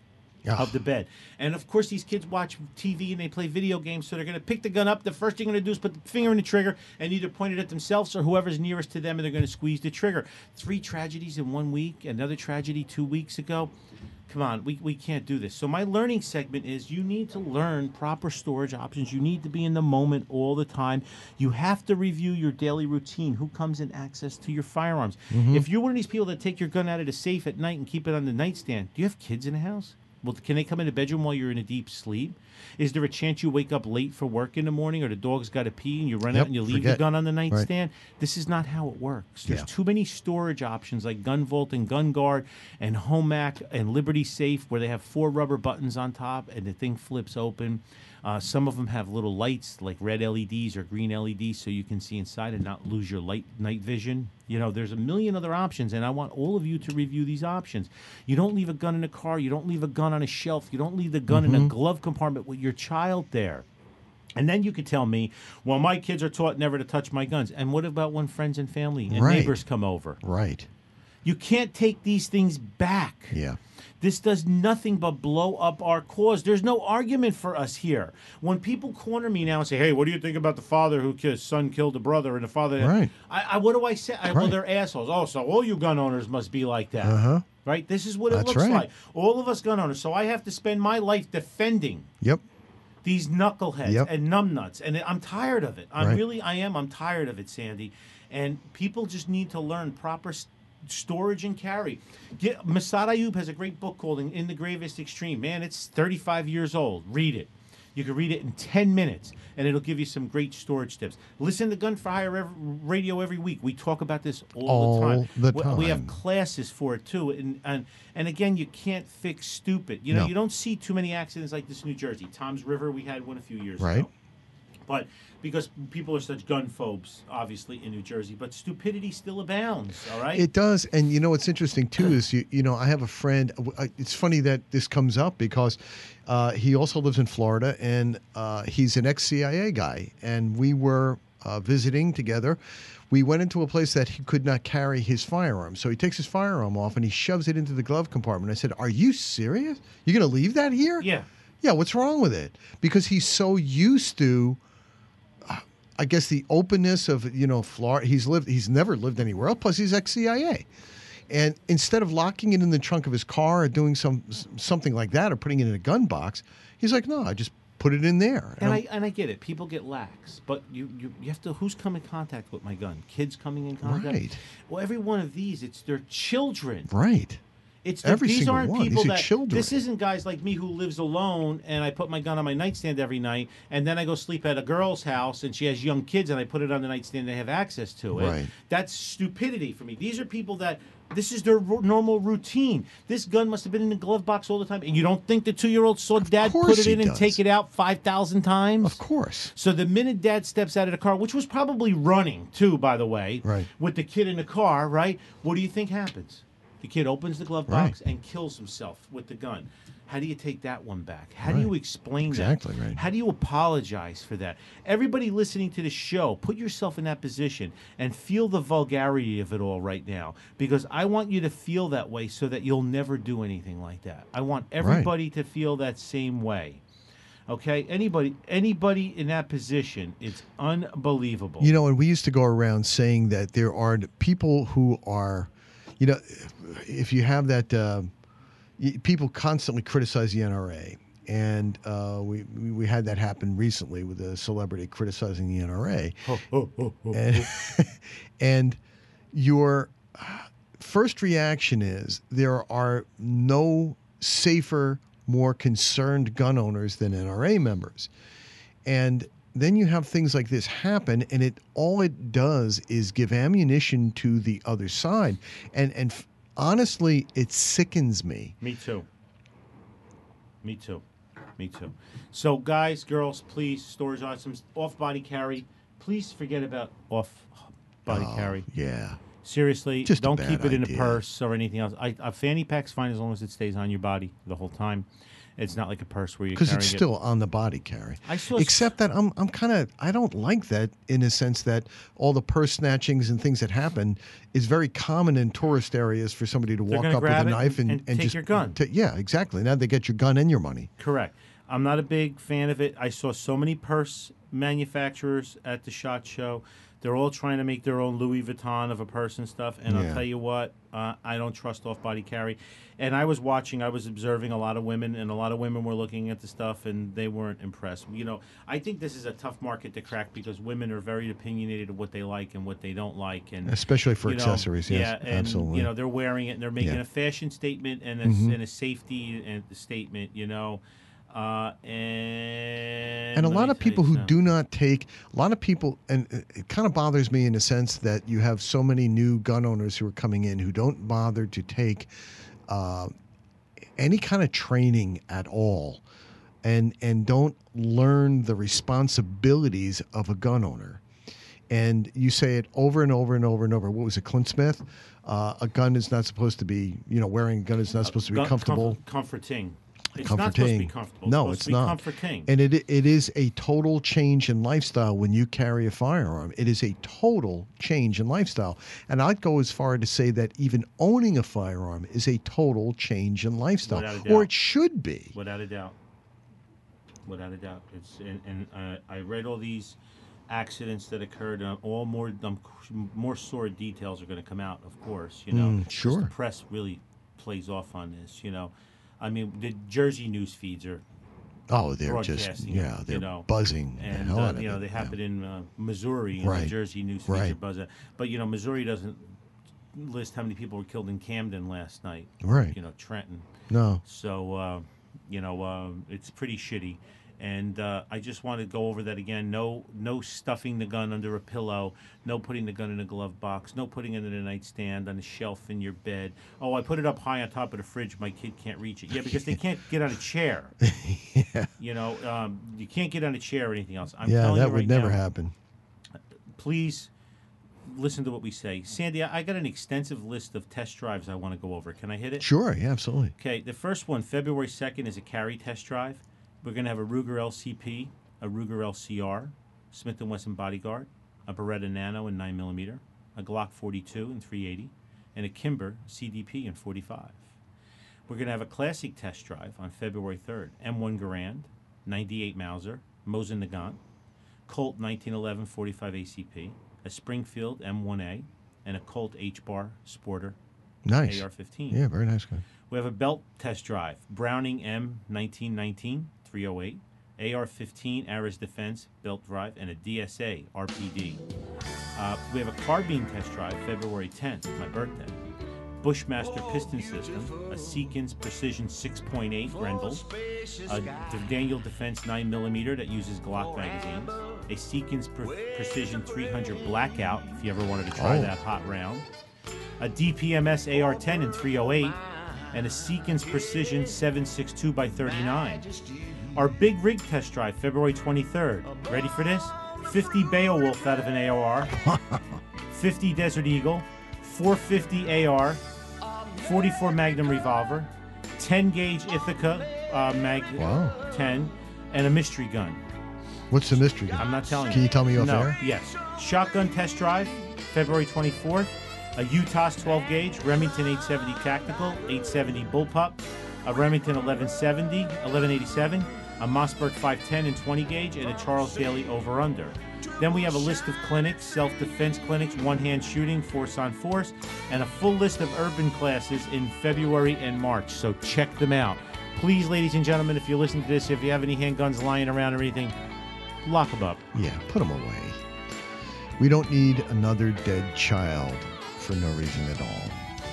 Yeah. of the bed. And of course, these kids watch T V and they play video games, so they're going to pick the gun up. The first thing they're going to do is put the finger in the trigger and either point it at themselves or whoever's nearest to them, and they're going to squeeze the trigger. Three tragedies in one week, another tragedy two weeks ago. Come on, we, we can't do this. So my learning segment is you need to learn proper storage options. You need to be in the moment all the time. You have to review your daily routine. Who comes in access to your firearms? If you're one of these people that take your gun out of the safe at night and keep it on the nightstand, do you have kids in the house? Well, can they come in the bedroom while you're in a deep sleep? Is there a chance you wake up late for work in the morning, or the dog's got to pee and you run Yep, out and you leave forget. the gun on the nightstand? This is not how it works. There's Yeah. too many storage options like Gun Vault and Gun Guard and Homac and Liberty Safe, where they have four rubber buttons on top and the thing flips open. Uh, some of them have little lights like red L E Ds or green L E Ds so you can see inside and not lose your light night vision. You know, there's a million other options, and I want all of you to review these options. You don't leave a gun in a car. You don't leave a gun on a shelf. You don't leave the gun in a glove compartment with your child there. And then you could tell me, well, my kids are taught never to touch my guns. And what about when friends and family and Right. neighbors come over? Right. You can't take these things back. Yeah. This does nothing but blow up our cause. There's no argument for us here. When people corner me now and say, hey, what do you think about the father who his son killed the brother and the father... Right. I, I, what do I say? I, Well, Right. they're assholes. Oh, so all you gun owners must be like that. Uh-huh. Right? This is what it That's looks right. like. All of us gun owners. So I have to spend my life defending Yep. these knuckleheads Yep. and numbnuts, and I'm tired of it. I'm Right. really, I am. I'm tired of it, Sandy. And people just need to learn proper s- storage and carry. Get, Masad Ayub has a great book called "In, In the Gravest Extreme." Man, it's thirty-five years old. Read it. You can read it in ten minutes, and it'll give you some great storage tips. Listen to Gun for Hire ev- Radio every week. We talk about this all, All the time. the We- We have time. classes for it too, and and and again, you can't fix stupid. You know, No. you don't see too many accidents like this in New Jersey. Tom's River, we had one a few years Right. ago. But because people are such gun phobes, obviously in New Jersey, but stupidity still abounds. All right. It does, and you know what's interesting too is you you know I have a friend. uh, It's funny that this comes up because uh, he also lives in Florida, and uh, he's an ex-C I A guy, and we were uh, visiting together. We went into a place that he could not carry his firearm, so he takes his firearm off and he shoves it into the glove compartment. I said, "Are you serious? You're going to leave that here?" Yeah. Yeah. What's wrong with it? Because he's so used to. I guess the openness of you know Florida. He's lived. He's never lived anywhere else. Plus, he's ex-C I A, and instead of locking it in the trunk of his car or doing some something like that or putting it in a gun box, he's like, no, I just put it in there. And I'm- I and I get it. People get lax, but you, you you have to. Who's come in contact with my gun? Kids coming in contact. Right. Well, every one of these, it's their children. right. It's Every these single aren't one. These people are that children. this isn't guys like me who lives alone and I put my gun on my nightstand every night and then I go sleep at a girl's house and she has young kids and I put it on the nightstand and they have access to it. Right. That's stupidity for me. These are people that this is their ro- normal routine. This gun must have been in the glove box all the time, and you don't think the two-year-old saw Dad course put it he in and does. take it out five thousand times? Of course. So the minute Dad steps out of the car, which was probably running too, by the way, Right. with the kid in the car, right? What do you think happens? The kid opens the glove box Right. and kills himself with the gun. How do you take that one back? How do Right. you explain Exactly, that? right. How do you apologize for that? Everybody listening to the show, put yourself in that position and feel the vulgarity of it all right now, because I want you to feel that way so that you'll never do anything like that. I want everybody to feel that same way. Okay? Anybody anybody in that position, it's unbelievable. You know, and we used to go around saying that there are people who are, you know, if you have that, uh, y- people constantly criticize the N R A. And uh, we we we had that happen recently with a celebrity criticizing the N R A. and, and your first reaction is there are no safer, more concerned gun owners than N R A members. And then you have things like this happen, and it all it does is give ammunition to the other side. And and f- honestly, it sickens me. Me too. Me too. Me too. So, guys, girls, please, storage items, off-body carry. Please forget about off-body Oh, carry. Yeah. Seriously, Just a don't bad keep it in a idea. purse or anything else. I, a fanny pack's fine as long as it stays on your body the whole time. It's not like a purse where you're Because carrying it's it. still on the body carry. I saw. Except that I'm I'm kind of I don't like that in a sense that all the purse snatchings and things that happen is very common in tourist areas for somebody to They're walk gonna up with grab a it knife and, and and take just your gun. ta- yeah, exactly. Now they get your gun and your money. Correct. I'm not a big fan of it. I saw so many purse manufacturers at the SHOT Show. They're all trying to make their own Louis Vuitton of a purse and stuff. And Yeah. I'll tell you what, uh, I don't trust off-body carry. And I was watching, I was observing a lot of women, and a lot of women were looking at the stuff, and they weren't impressed. You know, I think this is a tough market to crack because women are very opinionated of what they like and what they don't like. And Especially for you know, accessories, yes, yeah, and, absolutely. You know, they're wearing it, and they're making Yeah. a fashion statement and a, Mhm. and a safety and a statement, you know. Uh, and And a let lot me of tell you people who something. do not take, a lot of people, and it- it kind of bothers me in a sense that you have so many new gun owners who are coming in who don't bother to take uh, any kind of training at all and, and don't learn the responsibilities of a gun owner. And you say it over and over and over and over. What was it, Clint Smith? Uh, a gun is not supposed to be, you know, wearing a gun is not supposed to be Gun- comfortable. comf- comforting. It's comforting. not supposed to be comfortable. No, supposed it's to be not. comforting. And it it is a total change in lifestyle when you carry a firearm. It is a total change in lifestyle. And I'd go as far to say that even owning a firearm is a total change in lifestyle, Without a or doubt. it should be. Without a doubt. Without a doubt. It's and, and uh, I read all these accidents that occurred. Uh, all more um, more sordid details are going to come out, of course. You know, Mm, 'cause sure. The press really plays off on this. You know, I mean, the Jersey news feeds are Oh, they're just broadcasting yeah, it, they're you know. buzzing the and hell uh, out of you know it, they yeah. happen in uh, Missouri, and Right. the Jersey news feeds are Right. buzzing. But you know, Missouri doesn't list how many people were killed in Camden last night. Right. You know, Trenton. No. So, uh, you know, um, it's pretty shitty. And uh, I just want to go over that again. No, no stuffing the gun under a pillow. No putting the gun in a glove box. No putting it in a nightstand, on a shelf in your bed. Oh, I put it up high on top of the fridge. My kid can't reach it. Yeah, because they can't get on a chair. yeah. You know, um, you can't get on a chair or anything else. I'm Yeah, telling that you would right never now, happen. Please listen to what we say. Sandy, I I got an extensive list of test drives I want to go over. Can I hit it? Sure, yeah, absolutely. Okay, the first one, February second, is a carry test drive. We're going to have a Ruger L C P, a Ruger L C R, Smith and Wesson Bodyguard, a Beretta Nano in nine millimeter, a Glock forty-two in three eighty, and a Kimber C D P in forty-five. We're going to have a classic test drive on February third, M one Garand, ninety-eight Mauser, Mosin Nagant, Colt nineteen eleven forty-five A C P, a Springfield M one A, and a Colt H-Bar Sporter Nice. A R fifteen. Yeah, very nice guy. We have a belt test drive, Browning M nineteen nineteen three oh eight, A R fifteen Ares Defense belt drive, and a D S A R P D. Uh, we have a carbine test drive, February tenth, my birthday. Bushmaster piston system, a Seekins Precision six point eight Grendel, a D- Daniel Defense nine millimeter that uses Glock magazines, a Seekins Pre- Precision three hundred Blackout, if you ever wanted to try Oh. that hot round, a D P M S A R ten in three oh eight, and a Seekins Precision seven sixty-two by thirty-nine. Our big rig test drive, February twenty-third. Ready for this? fifty Beowulf out of an A O R, fifty Desert Eagle, four fifty A R, forty-four Magnum revolver, ten gauge Ithaca uh, Mag Wow. ten, and a mystery gun. What's the mystery gun? I'm not telling you. Can you tell me off no. air? Yes. Shotgun test drive, February twenty-fourth. A Utah's twelve gauge, Remington eight seventy Tactical, eight seventy Bullpup, a Remington eleven seventy, eleven eighty-seven, a Mossberg five ten and twenty gauge, and a Charles Daly over-under. Then we have a list of clinics, self-defense clinics, one-hand shooting, force on force, and a full list of urban classes in February and March. So check them out. Please, ladies and gentlemen, if you're listening to this, if you have any handguns lying around or anything, lock them up. Yeah, put them away. We don't need another dead child for no reason at all.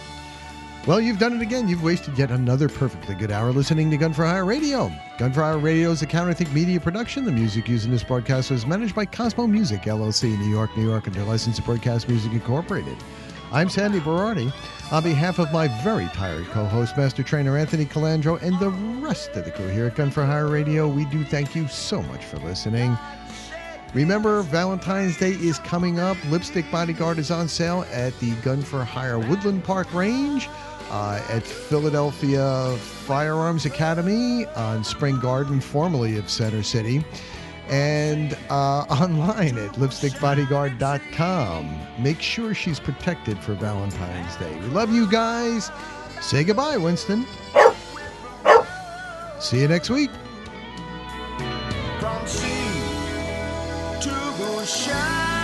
Well, you've done it again. You've wasted yet another perfectly good hour listening to Gun for Hire Radio. Gun for Hire Radio is a Counterthink media production. The music used in this broadcast was managed by Cosmo Music, L L C, New York, New York, under license to Broadcast Music Incorporated. I'm Sandy Berardi. On behalf of my very tired co-host, Master Trainer Anthony Calandro, and the rest of the crew here at Gun for Hire Radio, we do thank you so much for listening. Remember, Valentine's Day is coming up. Lipstick Bodyguard is on sale at the Gun for Hire Woodland Park Range. uh, at Philadelphia Firearms Academy on Spring Garden, formerly of Center City, and uh, online at lipstick bodyguard dot com. Make sure she's protected for Valentine's Day. We love you guys. Say goodbye, Winston. See you next week. From sea to the shine.